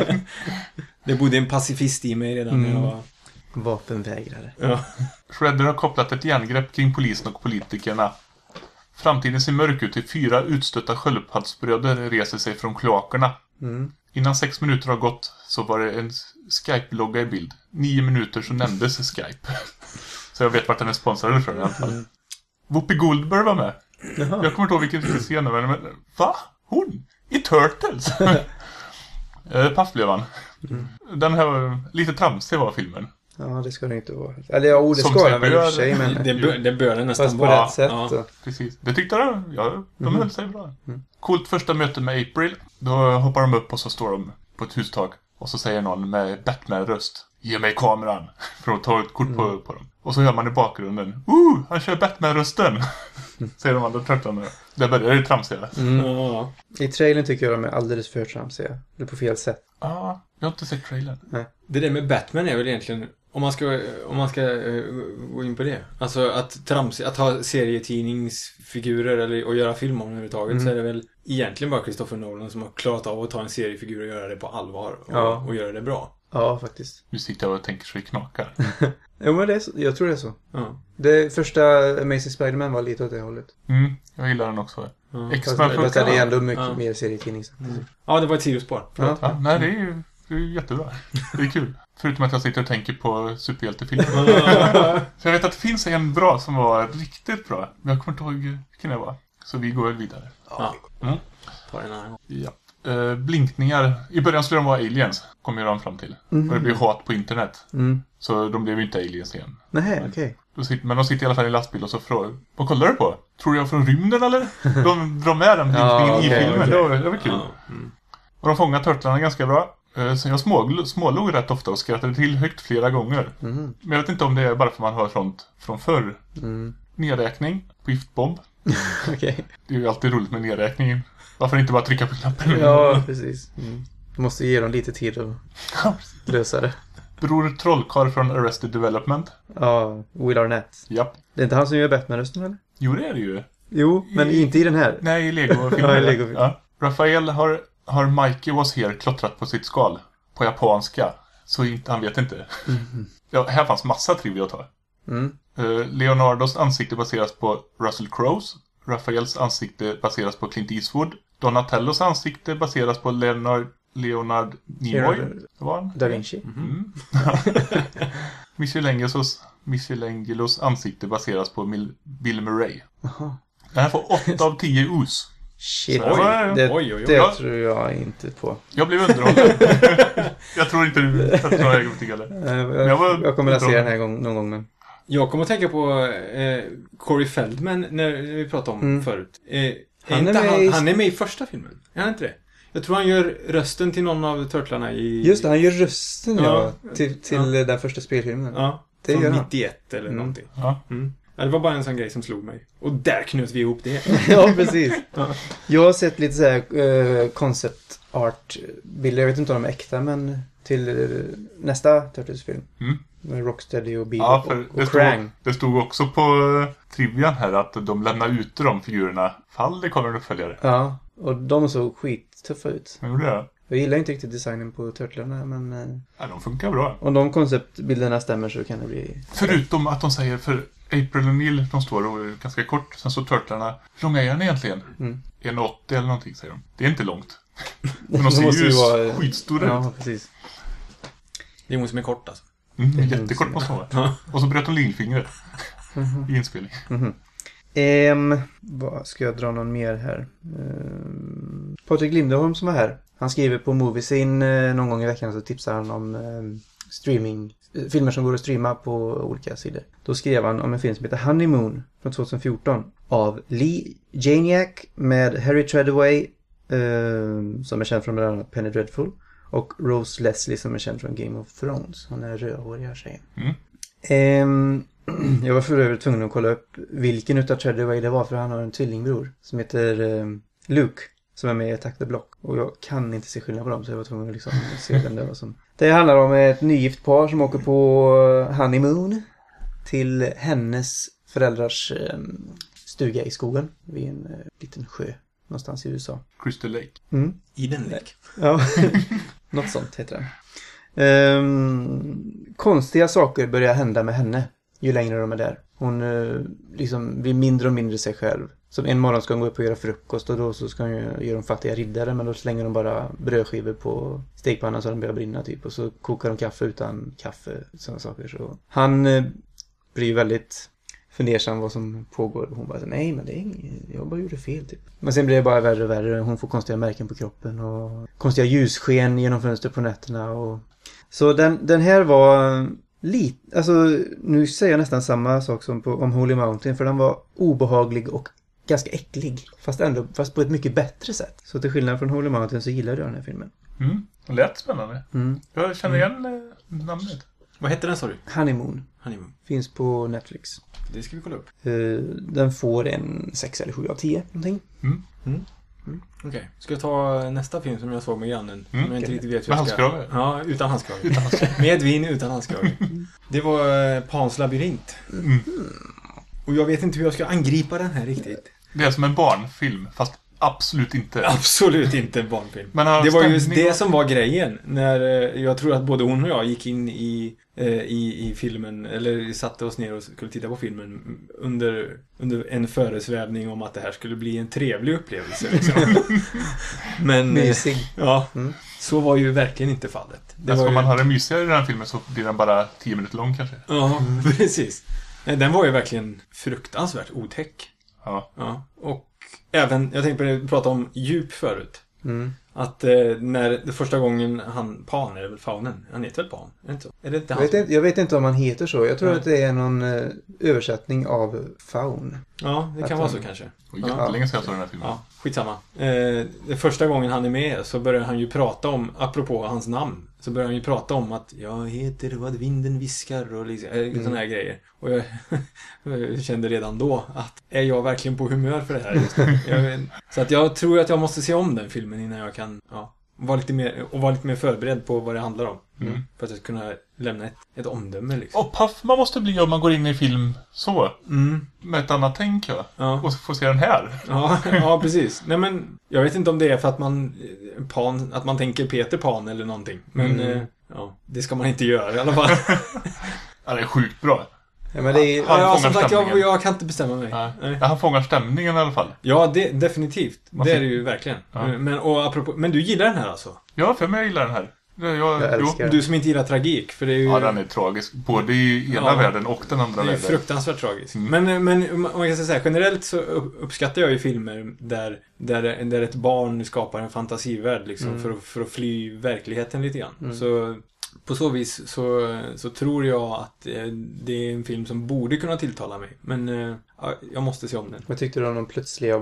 S4: Det bodde en pacifist i mig redan när jag
S3: Mm.
S4: var...
S3: Vapenvägrare.
S4: Ja.
S2: Shredder har kopplat ett järngrepp kring polisen och politikerna. Framtiden ser mörk ut. Till fyra utstötta sköldpaddsbröder reser sig från kloakerna.
S3: Mm.
S2: Innan sex minuter har gått så var det en Skype-logga i bild. Nio minuter så nämndes Skype. Så jag vet vart den är sponsrad ifrån i alla fall. Mm. Whoopi Goldberg var med. Jaha. Jag kommer inte ihåg vilken scen det var. Men, va? Hon? I Turtles? eh, paff blev han. Mm. Den här var lite tramsig var filmen.
S3: Ja, det ska det inte vara. Eller ja, oh, det ska den väl i och för sig, men...
S4: Det bör, det bör det nästan
S3: fast på
S4: vara.
S3: rätt sätt.
S4: Ja.
S2: Precis. Det tyckte jag. Ja, de
S3: mm.
S2: höll sig bra. Mm. Coolt första möte med April. Då hoppar de upp och så står de på ett hustak. Och så säger någon med Batman-röst: ge mig kameran. För att ta ett kort på, mm. på dem. Och så hör man i bakgrunden: uh, han kör Batman-rösten. Säger de andra tröttarna. Det börjar ju tramsiga.
S3: Mm. Ja. I trailern tycker jag de är alldeles för tramsiga. Det är på fel sätt.
S2: Ja, ah, jag har inte sett trailern.
S3: Nej.
S4: Det där med Batman är väl egentligen, om man ska, om man ska uh, gå in på det. Alltså att tramsiga, att ha serietidningsfigurer eller och göra film om överhuvudtaget, mm. så är det väl egentligen bara Christopher Nolan som har klarat av att ta en seriefigur och göra det på allvar och,
S3: ja.
S4: och göra det bra.
S3: Ja, faktiskt.
S2: Nu sitter jag och tänker så i knakar.
S3: Jo, men det är så, jag tror det är så.
S4: Ja.
S3: Det första Amazing Spider-Man var lite åt det hållet.
S2: Mm, jag gillar den också.
S3: Ja. X-Men funkar. Det är ändå mycket ja. mer serietidning.
S4: Mm. Ja, det var ett sidospår.
S2: Ja. Ja, nej, det är ju det är jättebra. Det är kul. Förutom att jag sitter och tänker på superhjältefilmer. Så jag vet att det finns en bra som var riktigt bra. Men jag kommer inte ihåg vilken det var. Så vi går vidare.
S4: Ja.
S2: Mm.
S4: Ta en annan gång.
S2: Ja. Uh, blinkningar. I början skulle de vara aliens, kom ju de fram till. Mm. Och det blev hat på internet.
S3: Mm.
S2: Så de blev ju inte aliens igen.
S3: Nej, okej.
S2: Okay. Men de sitter i alla fall i lastbil och så frågar: vad kollar du på? Tror jag från rymden eller? De drar med den blinkningen ja, okay, i filmen. Okay. Det, var, det var kul. Ja. Mm. Och de fångar turtlarna ganska bra. Uh, så jag små, smålog rätt ofta och skrattade till högt flera gånger. Mm. Men jag vet inte om det är bara för man hör sånt från förr. Mm. Nedräkning på giftbomb.
S3: Okay.
S2: Det är ju alltid roligt med nedräkningen. Varför inte bara trycka på knappen?
S3: Ja, precis. Mm. Du måste ge dem lite tid att lösa det.
S2: Bror Trollkarl från Arrested Development.
S3: Ja, Will Arnett.
S2: Japp.
S3: Det är inte han som gör Batman-rösten, eller?
S2: Jo, det är det ju.
S3: Jo, men I... inte i den här.
S2: Nej, i Lego-filmen.
S3: Ja, i Lego-filmen. Ja.
S2: Rafael har, har Mikey Was Here klottrat på sitt skal. På japanska. Så inte, han vet inte. Mm. Ja, här fanns massa trivia att ta. Mm. Uh, Leonardos ansikte baseras på Russell Crowes. Rafaels ansikte baseras på Clint Eastwood. Donatellos ansikte baseras på Leonard, Leonard Nimoy.
S3: Da Vinci.
S2: Mm. Michelangelos, Michelangelos ansikte baseras på Mil, Bill Murray. Aha. Den här får åtta av tio us.
S3: Shit, oj, var, det, oj, oj, oj. det jag, tror jag inte på.
S2: Jag blev underhållen. Jag tror inte du jag tror jag jag,
S3: jag, jag, jag kommer att se den här gång, någon gång. Men...
S4: Jag kommer att tänka på eh, Corey Feldman när vi pratade om mm. förut. Eh,
S3: han, är
S4: är han,
S3: i...
S4: han är med i första filmen. Är han inte det? Jag tror han gör rösten till någon av turtlarna i...
S3: Just det, han gör rösten ja, ja till, till ja. den första spelfilmen.
S4: Ja, det gör nittioett eller mm. någonting. Ja. Mm. Ja, det var bara en sån grej som slog mig. Och där knöt vi ihop det.
S3: Ja, precis. Ja. Jag har sett lite så här uh, concept art bilder. Jag vet inte om de är äkta, men till uh, nästa Turtles-film. Mm. Med Rocksteady och Bebop ja, och, och
S2: det
S3: Krang.
S2: Stod, det stod också på uh, trivian här att de lämnar ut de figurerna fall det kommer en uppföljare.
S3: Ja, och de såg skittuffa ut.
S2: Ja, det är.
S3: Jag gillar inte riktigt designen på turtlarna, men... Uh,
S2: ja, de funkar bra.
S3: Om de konceptbilderna stämmer så kan det bli...
S2: Förutom att de säger för April och Neil, de står och är ganska kort. Sen så turtlarna, hur lång är den egentligen? Mm. en åttio eller någonting säger de. Det är inte långt. Men de ser ju vara... skitstora
S3: ja,
S2: ut.
S3: Precis.
S4: Det är hon som är kort alltså.
S2: Mm, jättekort måste vara. Ja. Och så bröt de lillfingret mm-hmm. i inspelning.
S3: Mm-hmm. Ehm, vad ska jag dra någon mer här? Ehm, Patrik Lindholm som var här. Han skriver på Moviesin eh, någon gång i veckan, så tipsar han om eh, streaming, eh, filmer som går att streama på olika sidor. Då skrev han om en film som heter Honeymoon från tjugo fjorton av Lee Janiak med Harry Treadaway eh, som är känd från bland annat Penny Dreadful, och Rose Leslie som är känd från Game of Thrones. Hon är rödhårig tjejen. Mm. Ehm, jag var för övrigt tvungen att kolla upp vilken utav Treadaway det var, för han har en tvillingbror som heter eh, Luke, som är med i Attack the Block. Och jag kan inte se skillnad på dem, så jag var tvungen att liksom se den där. Som... Det handlar om ett nygift par som åker på honeymoon till hennes föräldrars eh, stuga i skogen vid en eh, liten sjö någonstans i U S A.
S2: Crystal Lake.
S3: Mm.
S4: Eden Lake.
S3: Ja, något sånt heter den. Um, konstiga saker börjar hända med henne ju längre de är där. Hon uh, liksom blir mindre och mindre sig själv. Som en morgon ska de gå upp och göra frukost och då så ska de göra de fattiga riddare, men då slänger de bara brödskivor på stekpannan så de börjar brinna typ, och så kokar de kaffe utan kaffe, sådana saker. Så han eh, blir väldigt fundersam vad som pågår och hon bara, nej men det är inget, jag bara gjorde fel typ. Men sen blir det bara värre och värre, hon får konstiga märken på kroppen och konstiga ljussken genom fönster på nätterna och så den, den här var lite, alltså nu säger jag nästan samma sak som på, om Holy Mountain, för den var obehaglig och ganska äcklig, fast ändå fast på ett mycket bättre sätt. Så till skillnad från Holy Mountain så gillar jag den här filmen.
S2: Mm, det lät spännande.
S3: Mm.
S2: Jag känner igen mm. namnet.
S4: Vad heter den, sa du?
S3: Honeymoon.
S4: Honeymoon.
S3: Finns på Netflix.
S4: Det ska vi kolla upp.
S3: Uh, den får en sex eller sju av tio någonting.
S2: Mm.
S4: Mm. Mm. Okej, okay. Ska jag ta nästa film som jag såg med grannen?
S2: Mm.
S4: Som jag inte riktigt vet
S2: med
S4: hur jag ska...
S2: handskar?
S4: Ja, utan handskar. Utan handskar. Med vin utan handskar. Det var Pans labyrint.
S2: Mm.
S4: Och jag vet inte hur jag ska angripa den här riktigt.
S2: Det är som en barnfilm, fast absolut inte.
S4: Absolut inte en barnfilm.
S2: Men
S4: det var just det var... som var grejen. När jag tror att både hon och jag gick in i, i, i filmen, eller satte oss ner och skulle titta på filmen under, under en föresvävning om att det här skulle bli en trevlig upplevelse. Liksom. Men
S3: mysig.
S4: Ja, mm. Så var ju verkligen inte fallet.
S2: Det alltså, om ju... man har det mysigare i den här filmen så blir den bara tio minuter lång kanske.
S4: Ja, mm. precis. Den var ju verkligen fruktansvärt otäck.
S2: Ja.
S4: Ja. Och även, jag tänkte på det, prata om djup förut.
S3: Mm.
S4: Att eh, när det första gången han, Pan är väl faunen, han heter väl Pan, är det inte så? Är det inte
S3: jag, vet inte, jag vet inte om han heter så, jag tror
S4: Nej.
S3: att det är någon eh, översättning av faun.
S4: Ja, det kan
S3: att
S4: vara
S3: han...
S4: så kanske.
S2: Och jättelänge sedan jag såg den här filmen.
S4: Ja, skitsamma. Eh, det första gången han är med så börjar han ju prata om, apropå hans namn, så börjar han ju prata om att jag heter vad vinden viskar och liksom, eh, mm. sådana här grejer. Och jag, jag kände redan då att är jag verkligen på humör för det här just nu? Jag, så att jag tror att jag måste se om den filmen innan jag kan ja, vara lite mer, och vara lite mer förberedd på vad det handlar om. Mm. För att jag ska kunna lämna ett, ett omdöme liksom.
S2: Och paff man måste bli om man går in i film så.
S4: Mm.
S2: Med ett annat tänk ja.
S4: Ja.
S2: Och så får se den här.
S4: Ja, ja, precis. Nej men, jag vet inte om det är för att man Pan, att man tänker Peter Pan eller någonting. Men mm. eh, ja, det ska man inte göra i alla fall.
S2: Ja, det är sjukt bra.
S3: Ja, men det är...
S2: Han
S4: ja,
S2: fångar
S4: som sagt, jag,
S2: stämningen.
S4: jag kan inte bestämma mig.
S2: Ja.
S4: Nej.
S2: Ja, han fångar stämningen i alla fall.
S4: Ja, det, definitivt.
S2: Man
S4: det är
S2: fick-
S4: det ju verkligen.
S2: Ja.
S4: Men, och apropå, men du gillar den här alltså?
S2: Ja, för mig jag gillar den här. Jag,
S3: Jag älskar
S4: Du som inte gillar tragik, för det är ju...
S2: Ja, den är tragisk. Både i ena
S4: Ja.
S2: världen och den andra
S4: Det är
S2: världen.
S4: fruktansvärt tragiskt.
S2: Mm.
S4: Men, men om jag ska säga, generellt så uppskattar jag ju filmer där, där, där ett barn skapar en fantasivärld liksom,
S3: Mm.
S4: för, att, för att fly verkligheten lite grann.
S3: Mm.
S4: Så på så vis så, så tror jag att eh, det är en film som borde kunna tilltala mig. Men eh, ja, jag måste se om den.
S3: Vad tyckte du om de plötsliga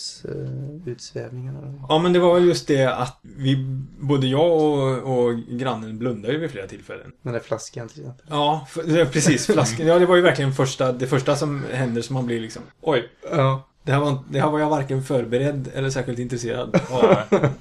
S3: våldsutsvävningarna?
S4: Ja, men det var just det att vi, både jag och, och grannen blundade ju vid flera tillfällen.
S3: Den där flaskan till exempel.
S4: Ja, för, precis. Flaskan. Ja, det var ju verkligen första, det första som händer som man blir liksom, oj.
S3: Ja.
S4: Det här, var, det här var jag varken förberedd eller särskilt intresserad av.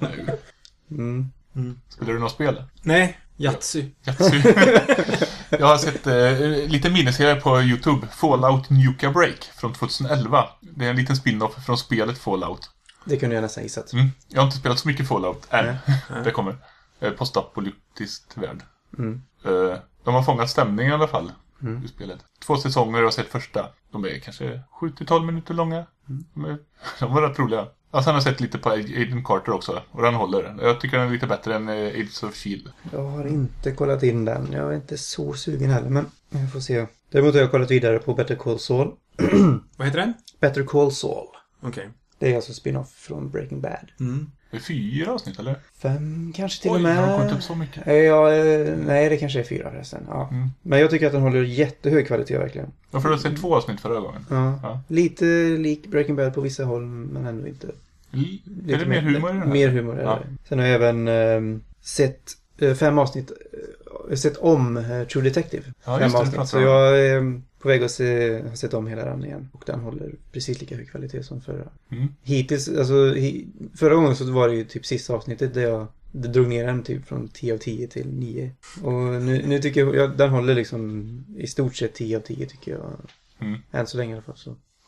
S3: Mm.
S4: Mm.
S2: Spelar du något spel?
S4: Nej, Yatzy.
S2: Yatzy. Jag har sett eh, lite miniserier på YouTube. Fallout Nuka Break från tjugoelva. Det är en liten spin-off från spelet Fallout.
S3: Det kunde jag nästan gissat.
S2: Mm. Jag har inte spelat så mycket Fallout än.
S3: Nej.
S2: Det kommer. Eh, postapolyptiskt värld.
S3: Mm.
S2: Eh, de har fångat stämningen i alla fall.
S3: Mm.
S2: I spelet. Två säsonger har jag sett första. De är kanske sju till tolv minuter långa.
S3: Mm.
S2: De, är, de var rätt roliga. Och sen har jag sett lite på Agent Carter också. Och den håller. Jag tycker den är lite bättre än eh, Agents of Shield.
S3: Jag har inte kollat in den. Jag är inte så sugen heller, men jag får se. Däremot har jag kollat vidare på Better Call Saul.
S4: Vad heter den?
S3: Better Call Saul.
S4: Okej. Okay.
S3: Det är alltså spin-off från Breaking Bad.
S4: Mm.
S2: Det är fyra avsnitt, eller?
S3: Fem kanske till
S2: Oj,
S3: och med.
S2: har de kommit upp så mycket?
S3: Ja, eh, nej, det kanske är fyra förresten. Ja.
S2: Mm.
S3: Men jag tycker att den håller jättehög kvalitet verkligen.
S2: Jag får se två avsnitt förra gången.
S3: Ja.
S2: Ja.
S3: Lite lik Breaking Bad på vissa håll, men ändå inte.
S2: L-
S3: Lite
S2: är det mer humor i den här?
S3: Mer humor är
S2: Ja.
S3: det. Sen har jag även eh, sett eh, fem avsnitt, eh, sett om eh, True Detective.
S2: Ja,
S3: fem
S2: just det, det
S3: avsnitt.
S2: pratar
S3: Så
S2: om.
S3: jag är eh, på väg att se, har sett om hela den igen. Och den håller precis lika hög kvalitet som förra.
S2: Mm.
S3: Hittills, alltså hi, förra gången så var det ju typ sista avsnittet där jag det drog ner den typ från tio av tio till nio. Och nu, nu tycker jag, jag den håller liksom i stort sett tio av tio tycker jag.
S2: Mm.
S3: Än så länge i alla fall så.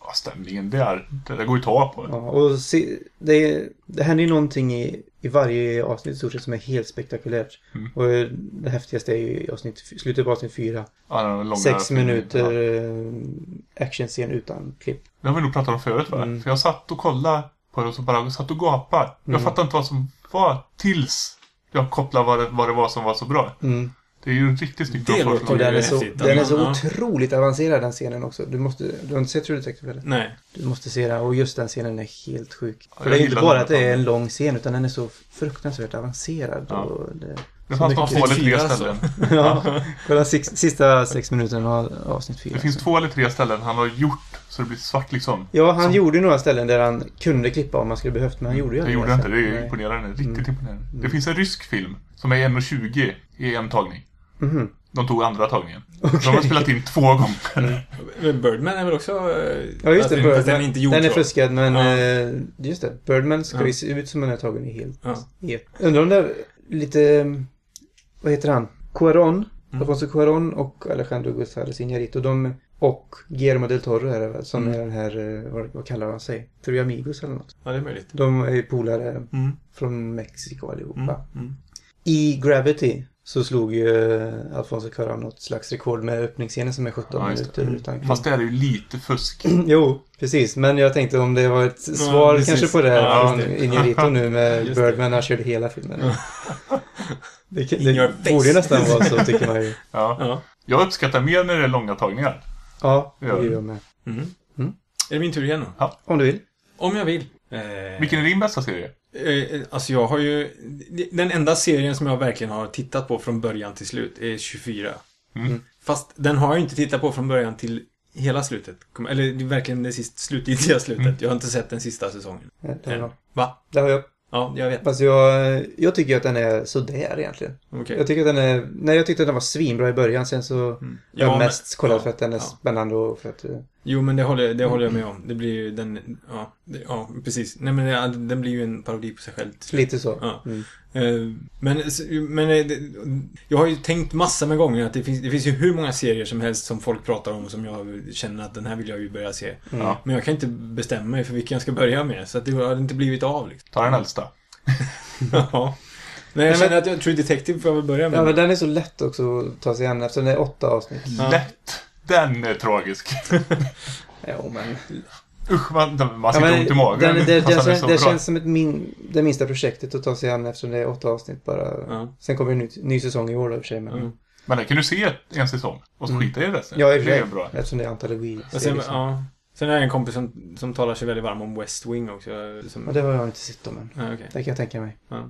S2: Ja, stämningen, det, är, det, det går ju att ta på.
S3: Ja, och se, det, det händer ju någonting i, i varje avsnitt i stort sett som är helt spektakulärt. Mm. Och det häftigaste är ju i avsnitt, slutet på avsnitt fyra.
S2: Ja, den långa
S3: Sex
S2: filmen,
S3: minuter
S2: ja.
S3: actionscen utan klipp.
S2: Det har vi nog pratat om förut, va?
S3: Mm.
S2: För jag satt och kollade på det och så bara satt och gapade.
S3: Mm.
S2: Jag fattade inte vad som var tills jag kopplade vad det, vad det var som var så bra.
S3: Mm.
S2: Det är ju en riktigt snygg
S4: Det låter
S3: Och den är
S4: ju
S3: så,
S4: häftigt,
S3: den är så
S4: ja.
S3: otroligt avancerad, den scenen också. Du måste, du har inte sett True Detective eller?
S4: Nej.
S3: Du måste se den, och just den scenen är helt sjuk.
S2: Ja,
S3: För det är
S2: jag
S3: inte
S2: gillar
S3: bara
S2: den.
S3: att det är en lång scen, utan den är så fruktansvärt avancerad.
S2: Ja.
S3: Och det,
S2: Det fanns
S3: mycket-
S2: två eller tre
S4: Avsnitt fyra,
S2: ställen.
S3: ja, kolla six, sista sex minuterna av avsnitt fyra.
S2: Det finns två eller tre ställen han har gjort så det blir svart liksom.
S3: Ja, han
S2: Som-
S3: gjorde några ställen där han kunde klippa om man skulle behövt, men han gjorde ju
S2: Det
S3: aldrig
S2: gjorde inte, det är ju
S3: Nej.
S2: imponerande. Riktigt
S3: Mm.
S2: imponerande.
S3: Mm.
S2: Det finns en rysk film som är en och tjugo i en tagning.
S3: Mhm.
S2: De tog andra tagningen. De har spelat in två gånger.
S4: Men Birdman är väl också...
S3: Ja, just det.
S4: Att
S3: Birdman,
S4: den är inte gjord
S3: den är
S4: så.
S3: fuskad, men
S4: Ja.
S3: eh, just det. Birdman ska
S4: Ja.
S3: ju se ut som den är tagen i helt.
S4: Ja.
S3: Ja. Undrar om det är lite... Vad heter han? Cuarón.
S4: Mm.
S3: Alfonso Cuarón och Alejandro González Iñárritu. De och Guillermo del Toro är det väl, som
S4: Mm.
S3: är den här... eh, Vad, vad kallar han sig? Three Amigos eller något.
S4: Ja, det är möjligt.
S3: De är ju polare
S4: Mm.
S3: från Mexiko allihopa.
S4: Mm. Mm.
S3: I Gravity så slog ju eh, Alfonso Cuarón något slags rekord med öppningsscenen som är sjutton
S2: Ja, just det.
S3: minuter utan klipp.
S2: Fast det är ju lite fusk.
S3: Jo, precis. Men jag tänkte om det var ett svar
S4: precis.
S3: kanske på det här
S4: Ja,
S3: från
S4: just det.
S3: Iñárritu nu med
S4: Just det.
S3: Birdman när han körde hela filmen. Det,
S4: In your
S3: det
S4: face.
S3: borde ju nästan vara så, tycker man ju.
S2: Ja.
S4: Ja.
S2: Jag uppskattar mer när det är långa tagningar.
S3: Ja,
S2: Ja.
S3: det gör jag med.
S4: Mm.
S3: Mm.
S4: Är det min tur igen då?
S3: Om du vill.
S4: Om jag vill. Eh,
S2: Vilken är din bästa serie?
S4: Eh, alltså jag har ju... Den enda serien som jag verkligen har tittat på från början till slut är tjugofyra.
S2: Mm.
S4: Fast den har jag inte tittat på från början till hela slutet. Kom- Eller det är verkligen det sist, slutgiltiga slutet.
S2: Mm.
S4: Jag har inte sett den sista säsongen.
S3: Ja, det, har jag.
S4: Va?
S3: det har jag.
S4: Ja, jag vet.
S3: Fast jag, jag tycker att den är sådär egentligen.
S4: Okej.
S3: Jag tycker att den är... Nej, jag tyckte att den var svinbra i början. Sen så
S4: Mm.
S3: jag har
S4: men-
S3: mest kollat
S4: ja,
S3: för att den är
S4: ja.
S3: spännande och för att... eh,
S4: Jo, men det håller, det håller jag med om. Det blir ju den... Ja, det, ja precis. Nej, men det, den blir ju en parodi på sig själv. till slut.
S3: Lite så.
S4: Ja.
S3: Mm.
S4: Eh, Men, men eh, det, jag har ju tänkt massor med gånger att det finns, det finns ju hur många serier som helst som folk pratar om som jag känner att den här vill jag ju börja se.
S3: Mm.
S2: Ja.
S4: Men jag kan inte bestämma mig för vilken jag ska börja med. Så att det har inte blivit av liksom.
S2: Ta den äldsta.
S4: Ja. Men jag
S3: Nej,
S4: känner
S3: men-
S4: att jag True Detective får jag väl börja med.
S3: Ja, men den är så lätt också att ta sig an eftersom det är åtta avsnitt.
S4: Ja.
S2: Lätt. Den är tragisk.
S3: Ja, men...
S2: Usch, man, man
S3: Ja,
S2: sitter
S3: men
S2: ont i magen.
S3: den, det, det,
S2: fast den är
S3: känns,
S2: så
S3: det
S2: bra.
S3: känns som ett min, det minsta projektet att ta sig an eftersom det är åtta avsnitt bara.
S4: Ja.
S3: Sen kommer en ny, ny säsong i år då, i och för sig. Men...
S4: Mm.
S2: Men den kan du se en säsong och så
S3: Mm.
S2: skita i resten.
S3: Ja, i och för
S2: det
S3: sig.
S2: är bra.
S3: Eftersom det är antologi.
S4: Och sen, ja. Sen är det en kompis som, som talar sig väldigt varm om West Wing också. Som,
S3: Ja, det har jag inte sett om än.
S4: ja, okej.
S3: Det kan jag tänka mig.
S4: Ja.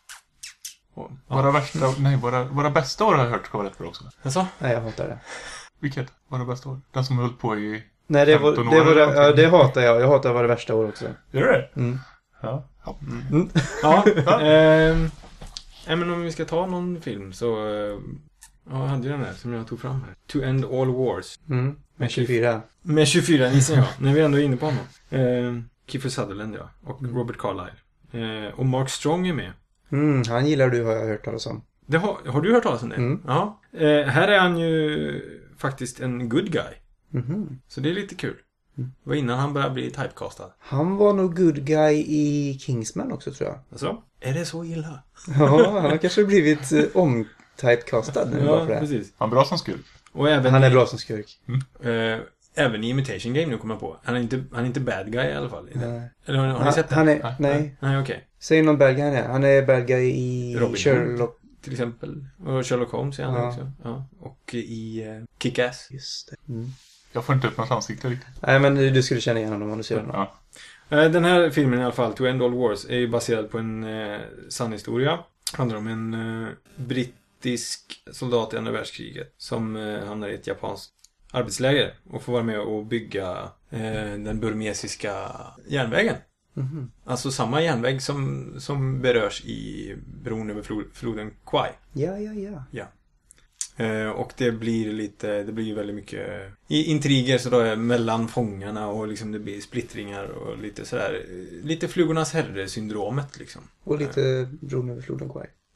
S4: Och,
S2: Våra
S4: ja.
S2: värsta, nej, våra, våra bästa år har jag hört ska vara rätt bra också.
S4: Alltså?
S3: Nej, jag hatar det.
S2: Vilket? Våra bästa år? Den som höll på i...
S3: Nej, det, var,
S2: femton
S3: det,
S2: år
S3: var,
S2: eller
S3: ja,
S2: någonting.
S3: det hatar jag. Jag hatar våra värsta år också.
S2: Gör det?
S3: Mm.
S2: Ja. ja.
S4: Ja, ehm, nej, men om vi ska ta någon film så... eh, Ja, jag hade ju den där som jag tog fram här. To End All Wars.
S3: Mm. Med tjugofyra.
S4: Med tjugofyra nissen, ja. När vi ändå är inne på honom. Ehm, Kiefer Sutherland, ja. Och
S3: Mm.
S4: Robert Carlyle. Eh, och Mark Strong är med.
S3: Mm, han gillar du, har jag hört talas om.
S4: Det har, har du hört talas om det?
S3: Mm.
S4: Ja. Eh, här är han ju faktiskt en good guy.
S3: Mhm.
S4: Så det är lite kul.
S3: Mm.
S4: Det var innan han började bli typecastad.
S3: Han var nog good guy i Kingsman också, tror jag.
S4: Alltså, är det så illa?
S3: Ja, han har kanske blivit eh, om-typecastad nu bara
S4: Ja,
S3: för det.
S4: precis.
S2: Han är bra som skurk.
S4: Och även
S3: Han är
S4: i-
S3: bra som skurk.
S4: Eh, även i Imitation Game nu kommer jag på. Han är inte, han är inte bad guy i alla fall. i den.
S3: Nej.
S4: Eller har, har ni
S3: Han,
S4: sett den?
S3: han
S2: Nej.
S3: är, nej.
S4: Nej, okej.
S3: Säg någon bad guy han är. Han är bad guy i
S4: Robin
S3: Sherlock.
S4: Till exempel. Och Sherlock Holmes är han
S3: Ja.
S4: också. Ja. Och i uh, Kick-Ass.
S3: Just det. Mm.
S2: Jag får inte upp något ansikte riktigt.
S3: Nej, men du skulle känna igen honom om du ser honom.
S2: Ja.
S4: Eh, Den här filmen i alla fall, To End All Wars, är ju baserad på en uh, sann historia. Handlar om en uh, brittisk soldat i andra världskriget som uh, hamnar i ett japanskt arbetsläger och får vara med och bygga uh, den burmesiska järnvägen.
S3: Mhm.
S4: Alltså samma järnväg som, som berörs i bron över flo- floden Kwai.
S3: Ja, ja, ja.
S4: Ja. Eh, och det blir lite, det blir ju väldigt mycket i intriger så då är mellan fångarna och liksom det blir splittringar och lite sådär, lite flugornas herre-syndromet liksom.
S3: Och lite bron över floden Kwai.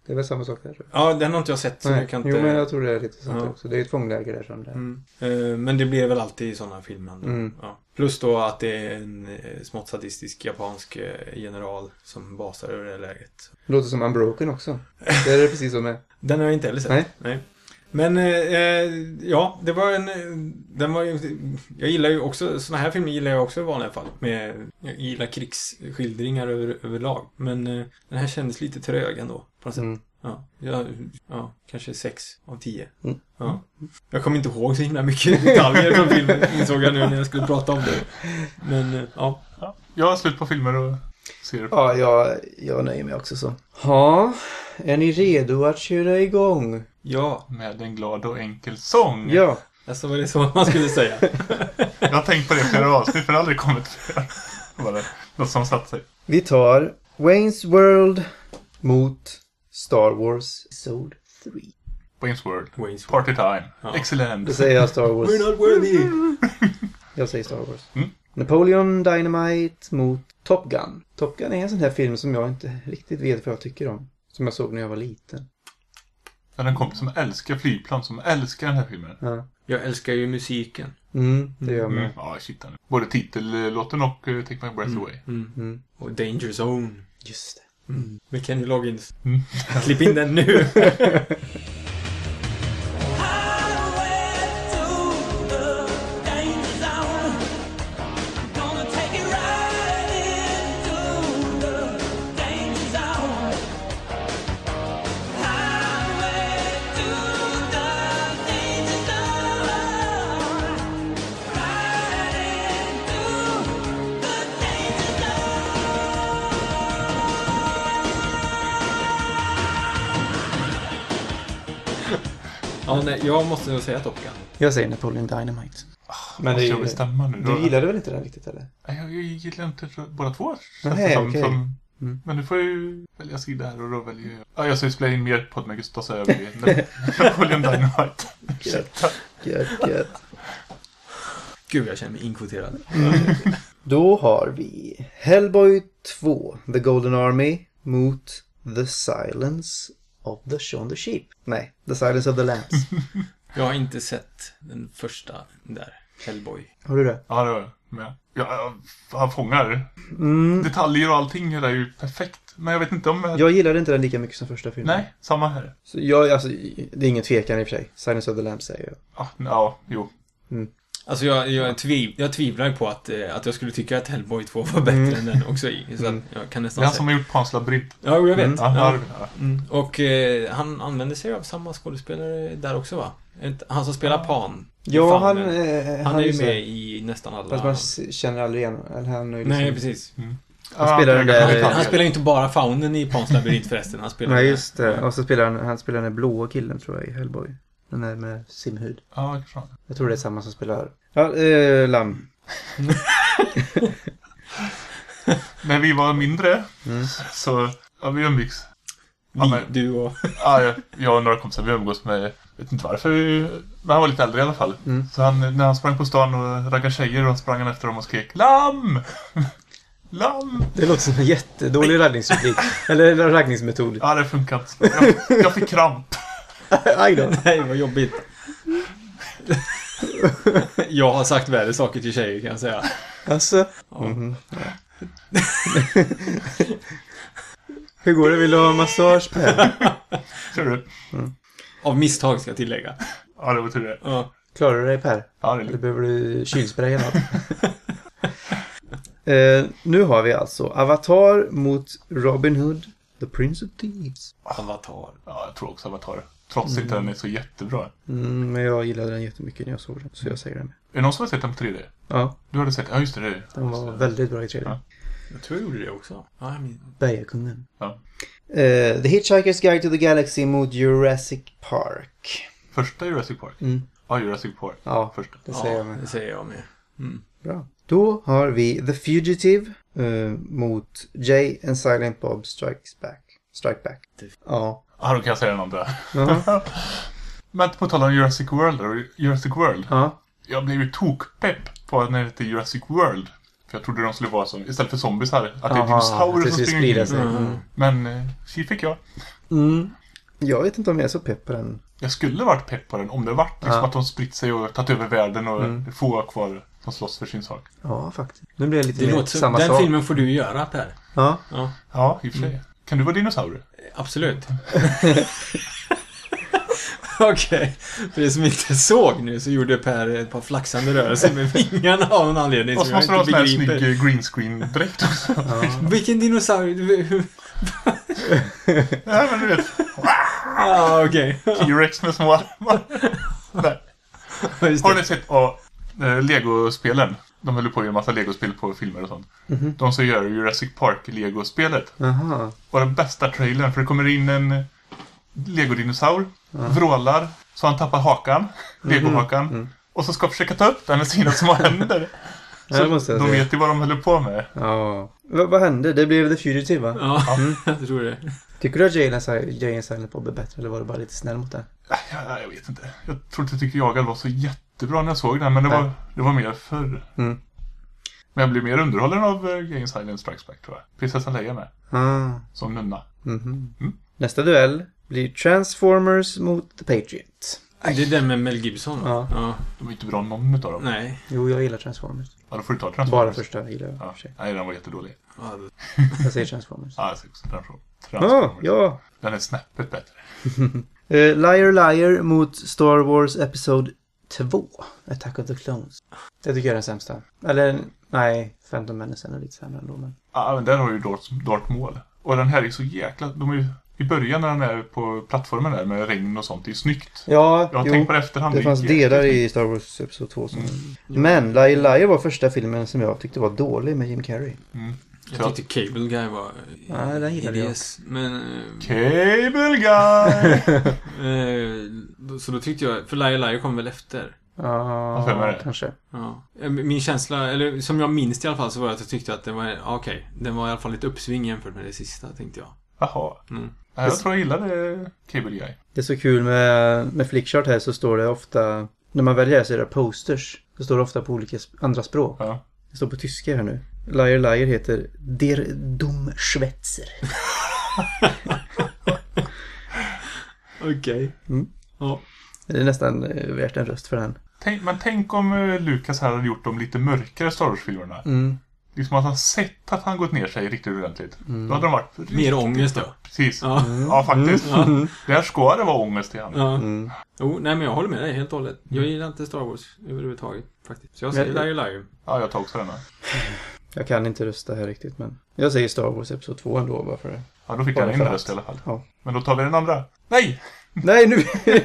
S3: Det är väl samma sak där, tror
S4: Ja, den har inte jag sett så
S3: jag.
S4: jag kan inte...
S3: Jo, men jag tror det är lite sånt
S4: Ja.
S3: också. Det är ett fångläge där som det är.
S4: Mm. Eh, Men det blir väl alltid sådana filmer.
S3: Mm.
S4: Ja. Plus då att det är en eh, smått sadistisk japansk eh, general som basar över det här läget.
S3: Det låter som Unbroken också. Det är det precis som är.
S4: Den har jag inte heller sett.
S3: Nej.
S4: Nej. Men eh, eh, ja, det var en... eh, Den var ju, jag gillar ju också... Såna här filmer gillar jag också i vanliga fall. Med, jag gillar krigsskildringar över, överlag. Men eh, den här kändes lite trög ändå. På något sätt.
S3: Mm.
S4: Ja, ja, ja, kanske sex av tio.
S3: Mm.
S4: Ja. Jag kommer inte ihåg så himla mycket detaljer från filmen, insåg jag nu när jag skulle prata om det. Men eh, ja.
S2: Ja, jag har slut på filmer och serier.
S3: Ja, jag, jag nöjer mig också så. Ja, är ni redo att köra igång?
S4: Ja,
S2: Med en glad och enkel sång.
S3: Ja.
S4: alltså var det så man skulle säga.
S2: Jag har tänkt på det flera avsnitt för det har aldrig kommit fler. Det var det något som satt sig.
S3: Vi tar Wayne's World mot Star Wars Episode tre.
S2: Wayne's World.
S4: Wayne's World.
S2: Party time.
S4: Ja.
S2: Excellent.
S3: Då säger jag Star Wars.
S4: We're not worthy.
S3: Jag säger Star Wars.
S2: Mm.
S3: Napoleon Dynamite mot Top Gun. Top Gun är en sån här film som jag inte riktigt vet vad jag tycker om. Som jag såg när jag var liten.
S2: Jag har en kompis som älskar flygplan, som älskar den här filmen.
S3: Ja.
S4: Jag älskar ju musiken.
S3: Mm, det gör jag
S2: Mm.
S3: med.
S2: Ja, shit. han. Både titellåten och uh, Take My Breath Away.
S4: Mm.
S3: Mm.
S4: Och Danger Zone.
S3: Just det.
S4: Mm. Med Kenny Loggins.
S2: Mm.
S4: Klipp in den nu. Ja, nej, jag måste nog säga Top Gun.
S3: Jag säger Napoleon Dynamite.
S2: Men måste jag bestämma nu?
S3: Du gillade väl inte den riktigt, eller?
S2: Nej, jag, jag gillar inte så- båda två.
S3: Nej,
S2: känns det som,
S3: okej.
S2: som,
S3: Mm.
S2: Men nu får jag ju välja sida här och då väljer jag... Ja, jag ska ju spela in mer podd med Gustav så jag väljer Napoleon Dynamite.
S3: Gött, gött, gött.
S4: Gud, jag känner mig inkvoterad.
S3: Då har vi Hellboy två, The Golden Army mot The Silence of the Shaun the Sheep. Nej, The Silence of the Lambs.
S4: Jag har inte sett den första där. Hellboy.
S3: Har du det?
S2: Ja, det var jag med. Ja, han fångar
S3: Mm.
S2: detaljer och allting är ju perfekt. Men jag vet inte om...
S3: Jag gillade inte den lika mycket som första filmen.
S2: Nej, samma här.
S3: Så jag, alltså, det är ingen tvekan i och för sig. Silence of the Lambs säger jag.
S2: Ja, ja jo.
S4: Alltså jag, jag, tviv, jag tvivlar på att, eh, att jag skulle tycka att Hellboy två var bättre
S3: Mm.
S4: än den också i. Så
S3: Mm.
S4: att jag kan
S2: Det är
S4: nästan
S2: han
S4: säga.
S2: som har gjort Pans labyrint.
S4: Ja, jag vet.
S3: Mm.
S2: Ja,
S4: Ja.
S2: ja. ja.
S4: Mm. Och eh, han använder sig av samma skådespelare där också, va? Inte- Han som spelar Pan.
S3: Ja, han,
S4: Fan,
S3: eh,
S4: Han är ju
S3: så-
S4: med i nästan alla...
S3: Fast man s- känner aldrig igen eller han är ju liksom...
S4: Nej, precis.
S3: Han spelar den där-
S4: Han, han spelar ju inte bara faunen i Pans labyrint förresten. Han spelar
S3: Nej,
S4: den-
S3: just det. Och så spelar han, han spelar den där blåa killen, tror jag, i Hellboy. Den där med simhud.
S2: Ja, kanske han.
S3: Jag tror det är samma som spelar... Ja, eh, Lamm.
S2: När vi var mindre
S3: Mm.
S2: så... Ja, vi umgicks. Ja,
S4: Vi,
S2: men-
S4: du och...
S2: Ja, jag, jag och några kompisar, vi umgås med... Jag vet inte varför, vi, men han var lite äldre i alla fall.
S3: Mm.
S2: Så han, när han sprang på stan och raggade tjejer, och sprang han efter dem och skrek Lamm! Lamm!
S3: Det låter som en jättedålig raggningsreplik. Eller raggningsmetod.
S2: Ja, det funkar inte. Jag, jag fick kramp.
S3: Aj då.
S4: Nej, vad jobbigt. Jag har sagt värre saker till tjejer, kan jag säga.
S3: Alltså.
S4: Ja.
S3: Mhm. Hur går det? Vill du ha massage, Per?
S2: Ser du?
S4: Av misstag, ska jag tillägga.
S2: Ja, det var tur det.
S4: Ja.
S3: Klarar du dig, Per?
S2: Ja, det är
S3: Eller
S2: lite.
S3: behöver du kylspray eller något? eh, nu har vi alltså Avatar mot Robin Hood, The Prince of Thieves.
S4: Avatar.
S2: Ja, jag tror också Avatar. Trots inte den är så jättebra.
S3: Mm, men jag gillade den jättemycket när jag såg den, så jag säger den.
S2: Är det någon som har sett den på tre D?
S3: Ja,
S2: Du hade sett, ja just det. det.
S3: den var väldigt bra i tre D.
S2: Ja.
S4: Jag tror jag gjorde det också. Ja, jag min...
S3: Bergakungen.
S2: Ja.
S3: Eh, The Hitchhiker's Guide to the Galaxy mot Jurassic Park.
S2: Första Jurassic Park.
S3: Mm.
S2: Ja, Jurassic Park.
S3: Ja,
S2: Första.
S3: det säger jag
S4: Ja,
S3: med.
S4: det säger jag med. Mm.
S3: Bra. Då har vi The Fugitive eh, mot Jay and Silent Bob Strikes Back. Strike Back. Ja.
S2: Ja, då kan jag säga den andra.
S3: Jaha.
S2: Men på tal om Jurassic World då, Jurassic World.
S3: Ja.
S2: Jag blev ju tokpepp på när det heter Jurassic World. För jag trodde de skulle vara som, istället för zombies här, att det är
S3: Aha,
S2: dinosaurier
S3: det
S2: som
S3: skulle
S2: springer
S3: sprida
S2: in.
S3: sig. Mm.
S2: Men, eh, tji fick jag.
S3: Mm. Jag vet inte om jag är så pepp på den.
S2: Jag skulle varit pepp på den om det varit liksom
S3: Ja.
S2: att de spritt sig och tagit över världen och
S3: Mm.
S2: få kvar som slåss för sin sak.
S3: Ja, faktiskt. Nu blir det lite
S4: Det
S3: mer
S4: låter som,
S3: samma
S4: den
S3: sak.
S4: filmen får du göra, Per.
S3: Ja.
S4: Ja,
S2: Ja, i och för sig. Kan du vara dinosaurier?
S4: absolut. Okej, för det som inte såg nu så gjorde Per ett par flaxande rörelser med vingarna av någon anledning
S2: Och så
S4: som
S2: måste
S4: jag
S2: du ha
S4: inte
S2: sån här
S4: begriper.
S2: snygg green screen dräkt också.
S4: Vilken dinosaurie? Hur-
S2: Ja, men du vet.
S4: Ja, okej.
S2: T-Rex med små armar. Nej.
S4: Just
S2: Har
S4: det.
S2: ni sett ja, eh, Lego-spelen? De höll på att göra en massa Lego-spel på filmer och sånt.
S3: Mhm.
S2: De som gör Jurassic Park-Lego-spelet.
S3: Jaha.
S2: Var den bästa trailern. För det kommer in en Lego-dinosaur. Vrålar. Så han tappar hakan. Lego-hakan.
S3: Mm.
S2: Och så ska försöka ta upp den med sina små händer.
S3: Ja,
S2: Så
S3: det måste jag
S2: de
S3: säga.
S2: vet ju vad de håller på med.
S3: Ja. V- vad hände? Det blev The Fugitive, va?
S4: Ja, jag tror det.
S3: Tycker du att Jay and Silent Jay and Silent Bob är bättre, eller var det bara lite snäll mot den?
S2: Äh, Jag, jag vet inte. Jag tror inte jag tyckte Jagad var så jättebra när jag såg den. Men det
S3: Nej.
S2: var, det var mer förr.
S3: Mm.
S2: Men jag blev mer underhållen av uh, Jay and Silent Strikes Back, tror jag. Prinsessan Leia med.
S3: Ah.
S2: Som nunna.
S3: Mhm.
S2: Mm.
S3: Nästa duell blir Transformers mot The Patriot.
S4: Det är den med Mel Gibson.
S3: Ja.
S4: Ja.
S2: De var inte bra någon utav dem.
S4: Nej.
S3: Jo, jag gillar Transformers.
S2: Ja, då får du ta Transformers.
S3: Bara första gillar jag.
S2: Ja.
S3: Ja.
S2: Nej, den var jättedålig.
S4: Ja, det-
S3: Jag säger Transformers.
S2: Ja, jag ser också Transformers.
S3: Ja,
S2: Transformers.
S3: ja.
S2: Den är snäppet bättre.
S3: Uh, Liar Liar mot Star Wars Episode två. Attack of the Clones. Det tycker jag är den sämsta. Eller, nej, Phantom Menace är lite sämre ändå, men...
S2: Ja, men där har ju Darth, Darth Maul. Och den här är så jäkla... De är ju, i början när den är på plattformen där med regn och sånt, det är snyggt.
S3: Ja,
S2: Jag har
S3: jo.
S2: tänkt på det efterhand.
S3: Det
S2: är
S3: fanns
S2: jättesnyggt.
S3: delar i Star Wars Episode två som... Men Liar Liar var första filmen som jag tyckte var dålig med Jim Carrey.
S2: Mm.
S4: Jag tyckte Cable Guy var...
S3: Ja, den gillade jag.
S4: hideous. Men... eh,
S2: Cable Guy!
S4: eh, då- så då tyckte jag... För Liar Liar kom väl efter?
S3: Ja,
S2: för mig är det?
S3: kanske.
S4: Ja. Eh, Min känsla, eller som jag minns i alla fall, så var det att jag tyckte att det var... ja, Okej, den var i alla fall lite uppsving jämfört med det sista, tänkte jag.
S2: Jaha.
S4: Mm.
S2: Ja, jag tror jag gillade Cable Guy.
S3: Det är så kul med, med Flickchart här, så står det ofta... När man väljer så är det posters. Så står det ofta på olika sp- andra språk.
S2: Ja.
S3: Det står på tyska här nu. Liar Liar heter Der Dummschwätzer.
S4: Okej.
S3: Mm.
S4: Ja.
S3: Det är nästan eh, värt en röst för den.
S2: Tänk, men tänk om uh, Lucas här hade gjort de lite mörkare Star Wars-filmerna.
S3: Mm.
S2: Liksom att han sett att han gått ner sig riktigt ordentligt. Då hade de varit riktigt
S4: Mer ångest då.
S2: Precis. Ja,
S4: Ja.
S2: faktiskt.
S4: Ja.
S2: Där ska det vara ångest i han.
S4: Ja.
S3: Mm.
S4: Jo, nej men jag håller med dig helt och hållet. Jag gillar inte Star Wars överhuvudtaget faktiskt. Så jag säger
S3: Men-
S4: Liar Liar.
S2: Ja, jag tar också den här.
S3: Jag kan inte rösta här riktigt, men... Jag säger Star Wars Episode två ändå, bara för det.
S2: Ja, då fick
S3: Bara
S2: han in
S3: för
S2: en
S3: att.
S2: röst i alla fall.
S3: Ja.
S2: Men då tar vi den andra. Nej!
S3: Nej, nu...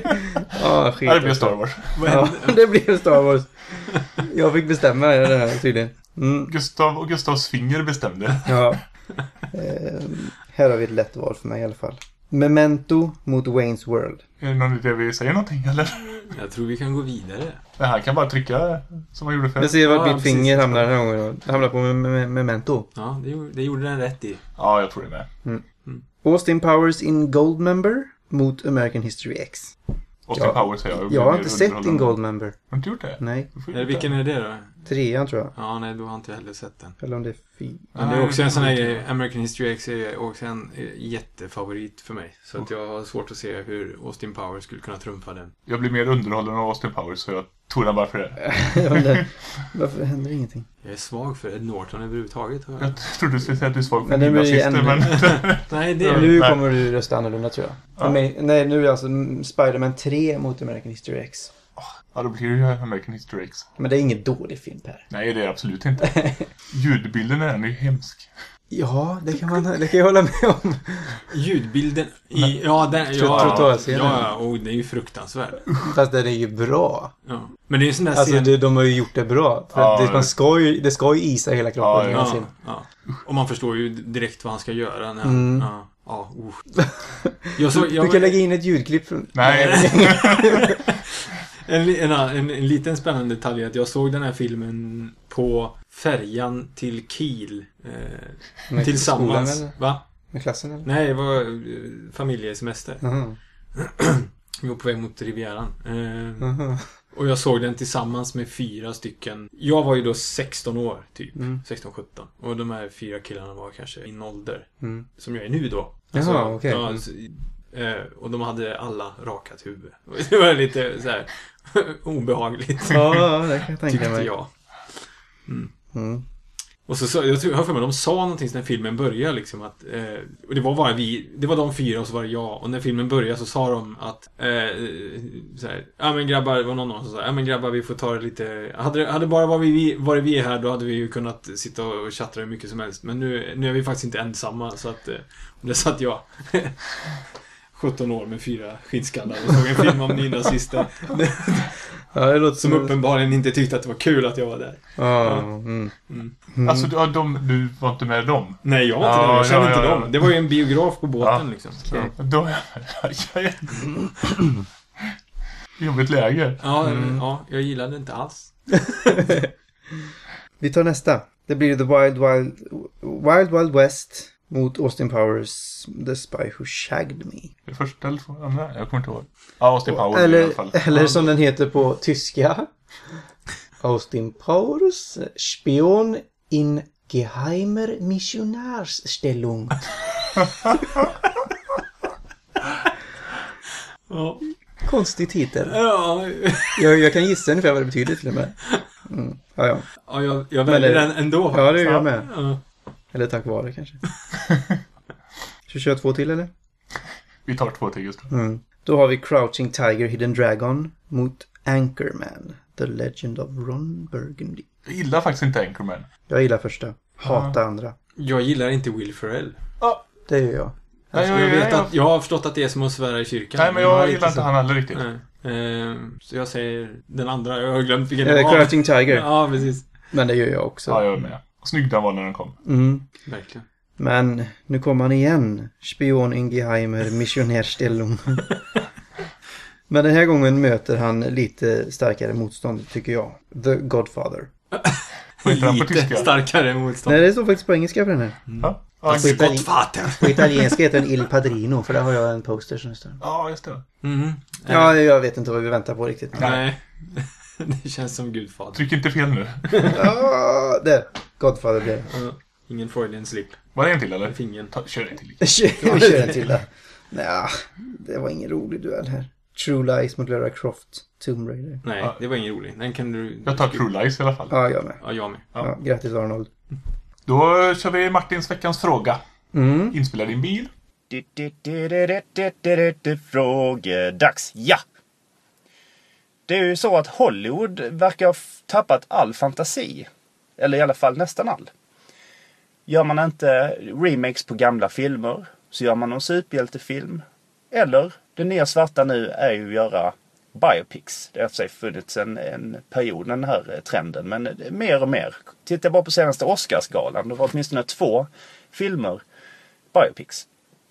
S3: ah, skit.
S2: Ja, det blir Star Wars.
S3: Ja, det blir Star Wars. Jag fick bestämma det här tydligen. Mm.
S2: Gustav och Gustavs finger bestämde.
S3: Ja. Ehm, här har vi ett lätt val för mig i alla fall. Memento mot Wayne's World.
S2: Är det någon idé vi säger någonting, eller?
S4: Jag tror vi kan gå vidare.
S2: Det här kan bara trycka som man gjorde förr.
S3: Jag ser vart
S4: Ja,
S3: mitt finger
S4: precis.
S3: hamnar den här gången. Det hamnar på me- me- Memento.
S4: Ja, det gjorde, det gjorde den rätt i.
S2: Ja, jag tror det med.
S3: Austin Powers in Goldmember mot American History X.
S2: Austin
S3: Ja.
S2: Powers säger jag.
S3: Jag har inte sett in Goldmember.
S2: Har du inte gjort det?
S3: Nej.
S2: Du får
S4: Eller
S2: gjort
S4: vilken
S2: det.
S4: är det då?
S3: Trean tror jag.
S4: Ja, nej, då har inte jag heller sett den.
S3: Eller om det är fy.
S4: Men det är
S2: Nej,
S4: också en sån
S2: det
S4: här
S2: vet
S4: grej.
S2: jag.
S4: American History X är också en eh, jättefavorit för mig. Så att jag har svårt att se hur Austin Powers skulle kunna trumfa den.
S2: Jag blir mer underhållen av Austin Powers, så jag tog den bara för det.
S3: Jag undrar, varför händer ingenting?
S4: Jag är svag för Ed Norton överhuvudtaget. Har jag.
S2: Jag trodde du skulle säga att du är svag för
S3: Men det blir
S2: nynazister,
S3: ännu-
S2: men...
S4: Nej, det
S3: Ja,
S4: är
S3: nu
S2: nej.
S3: kommer du rösta annorlunda tror jag.
S2: Ja.
S3: För mig, nej, nu är det alltså Spider-Man tre mot American History X.
S2: Ja, då blir det ju American History X.
S3: Men det är ingen dålig film, Per.
S2: Nej, det är det absolut inte. Ljudbilden är den är ju hemsk.
S3: Ja, det kan, man, det kan jag hålla med om.
S4: ljudbilden i... Ja, den...
S3: Trot-
S4: Ja, ja,
S3: trottoarscenen.
S4: ja, och det är ju fruktansvärd.
S3: Fast den är ju bra.
S4: Ja. Men det är ju en sån där
S3: Alltså
S4: scen...
S3: det, de har ju gjort det bra. För
S2: Ja,
S3: att det,
S2: det-
S3: man ska ju, det ska ju isa hela kroppen.
S2: Ja,
S3: i
S2: ja.
S3: en
S4: Ja,
S3: scen.
S4: ja. Och man förstår ju direkt vad han ska göra när han...
S3: Mm.
S4: Ja, ja, uh. Jag så, jag,
S3: Du kan lägga in ett ljudklipp från...
S2: Nej,
S4: En, li- en, en, en liten spännande detalj är att jag såg den här filmen på färjan till Kiel eh,
S3: Med
S4: tillsammans.
S3: skolan, eller?
S4: Va?
S3: Med klassen eller?
S4: Nej, det var eh, familjesemester.
S3: Jaha.
S4: Vi var på väg mot Rivieran. Eh,
S3: Jaha.
S4: och jag såg den tillsammans med fyra stycken. Jag var ju då sexton år, typ.
S3: Mm.
S4: sexton sjutton. Och de här fyra killarna var kanske i en ålder
S3: Mm.
S4: som jag är nu då.
S3: Jaha, okej.
S4: ja,
S3: Mm.
S4: alltså, Eh, och de hade alla rakat huvud. Det var lite så här obehagligt.
S3: Ja, det kan jag tänka
S4: tyckte
S3: mig.
S4: jag. Mm.
S3: Mm.
S4: Och så, så jag tror jag har för mig de sa någonting när filmen började liksom att eh, och det var bara vi, det var de fyra och så var det jag, och när filmen började så sa de att eh, så här, ja men grabbar, det var någon som sa, ja men grabbar, vi får ta det lite, hade hade bara varit vi varit vi här, då hade vi ju kunnat sitta och chatta hur mycket som helst, men nu nu är vi faktiskt inte ensamma, så att eh, det satt jag sjutton år med fyra skinnskallar och såg en film om nynazister.
S3: Ja, det låter
S4: Som
S3: som...
S4: uppenbarligen inte tyckte att det var kul att jag var där.
S3: Ja, mm.
S4: Mm.
S3: Mm.
S2: Alltså, du, de, du var inte med dem?
S4: Nej, jag var inte
S2: Ja,
S4: där. Jag kände
S2: ja,
S4: inte
S2: ja,
S4: dem.
S2: ja.
S4: Det var ju en biograf på båten
S2: Ja.
S4: liksom.
S3: Okej.
S2: Då, jag är jobbigt läge.
S4: Ja,
S3: Mm.
S4: ja, jag gillade det inte alls.
S3: Vi tar nästa. Det blir The Wild Wild Wild Wild West mot Austin Powers The Spy Who Shagged Me.
S2: Det första eller två andra? Jag kommer inte ihåg. Ja, Austin Powers i alla
S3: Eller,
S2: fall.
S3: eller som den heter på tyska. Austin Powers Spion in Geheimer Missionärsstellung.
S4: Ja.
S3: Konstig titel.
S4: Ja,
S3: Jag, jag kan gissa ungefär vad det betyder till och med. Mm. Ja, ja.
S4: ja jag, jag väljer
S3: det-
S4: den ändå.
S3: Ja, det gör jag med.
S4: Ja.
S3: Eller tack vare kanske. Ska vi köra två till eller?
S2: Vi tar två till just nu.
S3: Mm. Då har vi Crouching Tiger, Hidden Dragon mot Anchorman, The Legend of Ron Burgundy.
S2: Jag gillar faktiskt inte Anchorman.
S3: Jag gillar första. Hata andra.
S4: Jag gillar inte Will Ferrell.
S2: Ja.
S3: Det gör jag.
S2: Nej,
S4: Jag,
S2: jag,
S4: vet
S2: jag,
S4: att, jag har förstått att det är som att svära i kyrkan.
S2: nej, men
S3: Ja,
S2: jag
S3: lite
S2: gillar inte
S3: så.
S2: han heller riktigt.
S4: Nej. Eh, så jag säger den andra. Jag har glömt vilken
S3: Eh,
S4: det var.
S3: Crouching Tiger.
S4: Ja, precis.
S3: Men det gör jag också.
S2: Ja, jag är med. Och snygg den var när den kom.
S3: Mm.
S4: Verkligen.
S3: Men nu kommer han igen. Spion in Geheimer Missionärstellung. Men den här gången möter han lite starkare motstånd tycker jag. The Godfather.
S2: Vad heter han på
S4: Lite
S2: tyska?
S4: starkare motstånd.
S3: Nej, det står faktiskt på engelska på den här.
S2: Ja, ja,
S3: På, itali-
S4: Godfather.
S3: på italienska heter den Il Padrino, för där har jag en poster som står.
S2: ja, just det.
S4: Mhm.
S3: Ja, jag vet inte vad vi väntar på riktigt.
S4: Nej. Det känns som Gudfader.
S2: Tryck inte fel nu.
S3: Ja, där. Godfather blev det.
S4: Ja, ingen Freudian slip.
S2: Var det en till eller?
S4: Med fingern.
S2: Ta, kör en till.
S3: Vi kör en till där. Nej, det var ingen rolig duell här. True Lies mot Lara Croft, Tomb Raider.
S4: Nej,
S2: Ja.
S4: det var ingen rolig. Den kan du...
S2: Jag tar True Lies i alla fall.
S3: Ja, jag med.
S4: Ja, jag med.
S3: Ja, grattis Arnold.
S2: Då kör vi Martins veckans fråga.
S3: Mm.
S2: Inspelad i en bil.
S1: Frågedags, ja! Det är ju så att Hollywood verkar ha tappat all fantasi. Eller i alla fall nästan all. Gör man inte remakes på gamla filmer så gör man någon superhjältefilm. Eller, det nya svarta nu är ju att göra biopics. Det har för sig funnits en, en period, den här trenden. Men mer och mer. Titta bara på senaste Oscarsgalan. Det var åtminstone två filmer biopics.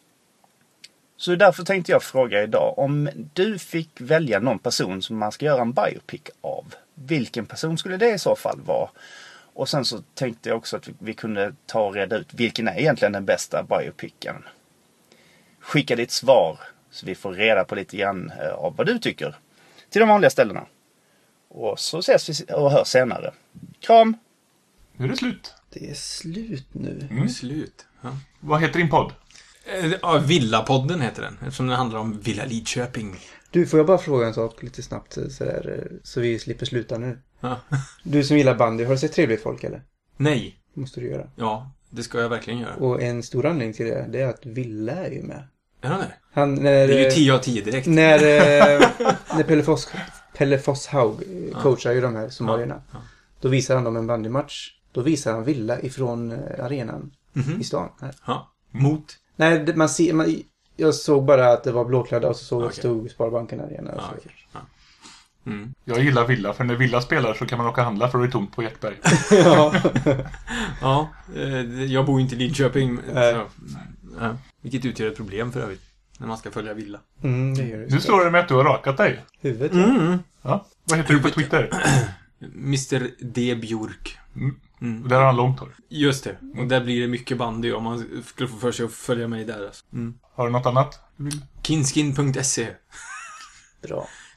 S1: Så därför tänkte jag fråga idag. Om du fick välja någon person som man ska göra en biopic av. Vilken person skulle det i så fall vara? Och sen så tänkte jag också att vi, vi kunde ta och reda ut vilken är egentligen den bästa biopicen. Skicka ditt svar så vi får reda på lite grann av vad du tycker. Till de vanliga ställena. Och så ses vi och hörs senare. Kram!
S2: Nu är det slut.
S3: Det är slut nu.
S2: Mm.
S4: Slut. Ja.
S2: Vad heter din podd?
S4: Eh, Ja, Villapodden heter den. Eftersom den handlar om Villa Lidköping.
S3: Du, får jag bara fråga en sak lite snabbt sådär, så vi slipper sluta nu.
S4: Ja.
S3: Du som gillar bandy, har du sett Trevligt folk eller?
S4: Nej.
S3: Måste du göra.
S4: Ja, det ska jag verkligen göra.
S3: Och en stor anledning till det, det är att Villa är ju med.
S4: Är han det?
S3: Han, när,
S4: Det är ju tio av tio direkt.
S3: När, eh, när Pelle, Foss, Pelle Fosshaug eh, coachar ju de här somalierna.
S4: Ja.
S3: Då visar han dem en bandymatch. Då visar han Villa ifrån eh, arenan
S4: Mhm.
S3: i stan. Här.
S4: Ja. Mot?
S3: Nej, det, man ser, man, jag såg bara att det var blåklädda och så såg jag att det
S4: Okej.
S3: stod Sparbanken Arena. Och
S4: Ja,
S3: så.
S4: okej. Ja. Mm.
S2: Jag gillar Villa, för när Villa spelar så kan man åka och handla för då är det tomt på Hjärtberg.
S3: Ja.
S4: Ja, eh, jag bor inte i Lidköping.
S3: Nej.
S4: Så, ja. Vilket utgör ett problem för övrigt. När man ska följa Villa.
S3: Mm, det gör det.
S2: Nu slår det med att du har rakat dig.
S3: Huvudet, ja.
S4: Mm.
S2: Ja. Vad heter du på Twitter?
S4: mister D. Björk.
S2: Mm.
S4: Mm.
S2: Och där har han långt hår.
S4: Just det. Och där blir det mycket bandy om man skulle få för sig att följa mig där. Alltså. Mm.
S2: Har du något annat du vill?
S4: Kinskin punkt se.
S3: Bra.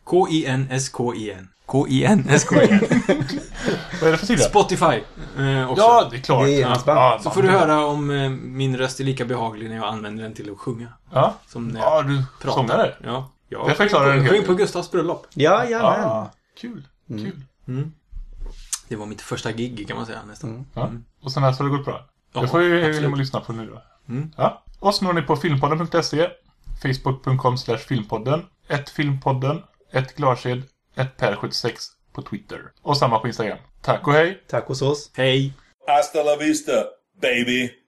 S4: K I N S K I N. K I N S K I N.
S2: Vad är det för sida?
S4: Spotify eh, också.
S2: Ja, det är klart.
S3: Det är hans band.
S2: Ja,
S4: Så får du höra om eh, min röst är lika behaglig när jag använder den till att sjunga.
S2: Ja,
S4: Som när jag
S2: ja du
S4: pratar.
S2: sångare.
S4: Ja. Jag
S2: Det förklarar en
S4: sjöng
S2: hel
S4: på,
S2: del.
S4: sjöng på Gustavs bröllop.
S3: Ja, jajamän.
S2: Ja, kul. Kul.
S4: Mm. Det var mitt första gig kan man säga nästan.
S2: Ja. Och sen här så har det gått bra.
S4: Ja,
S2: det får ju
S4: absolut.
S2: hem och lyssna på nu då.
S4: Mm.
S2: Ja. Oss når ni på filmpodden punkt se, facebook punkt com slash filmpodden, ett filmpodden, ett glarsed, ett per sjuttiosex på Twitter. Och samma på Instagram. Tack och hej!
S3: Tack hos oss.
S4: Hej!
S6: Hasta la vista, baby.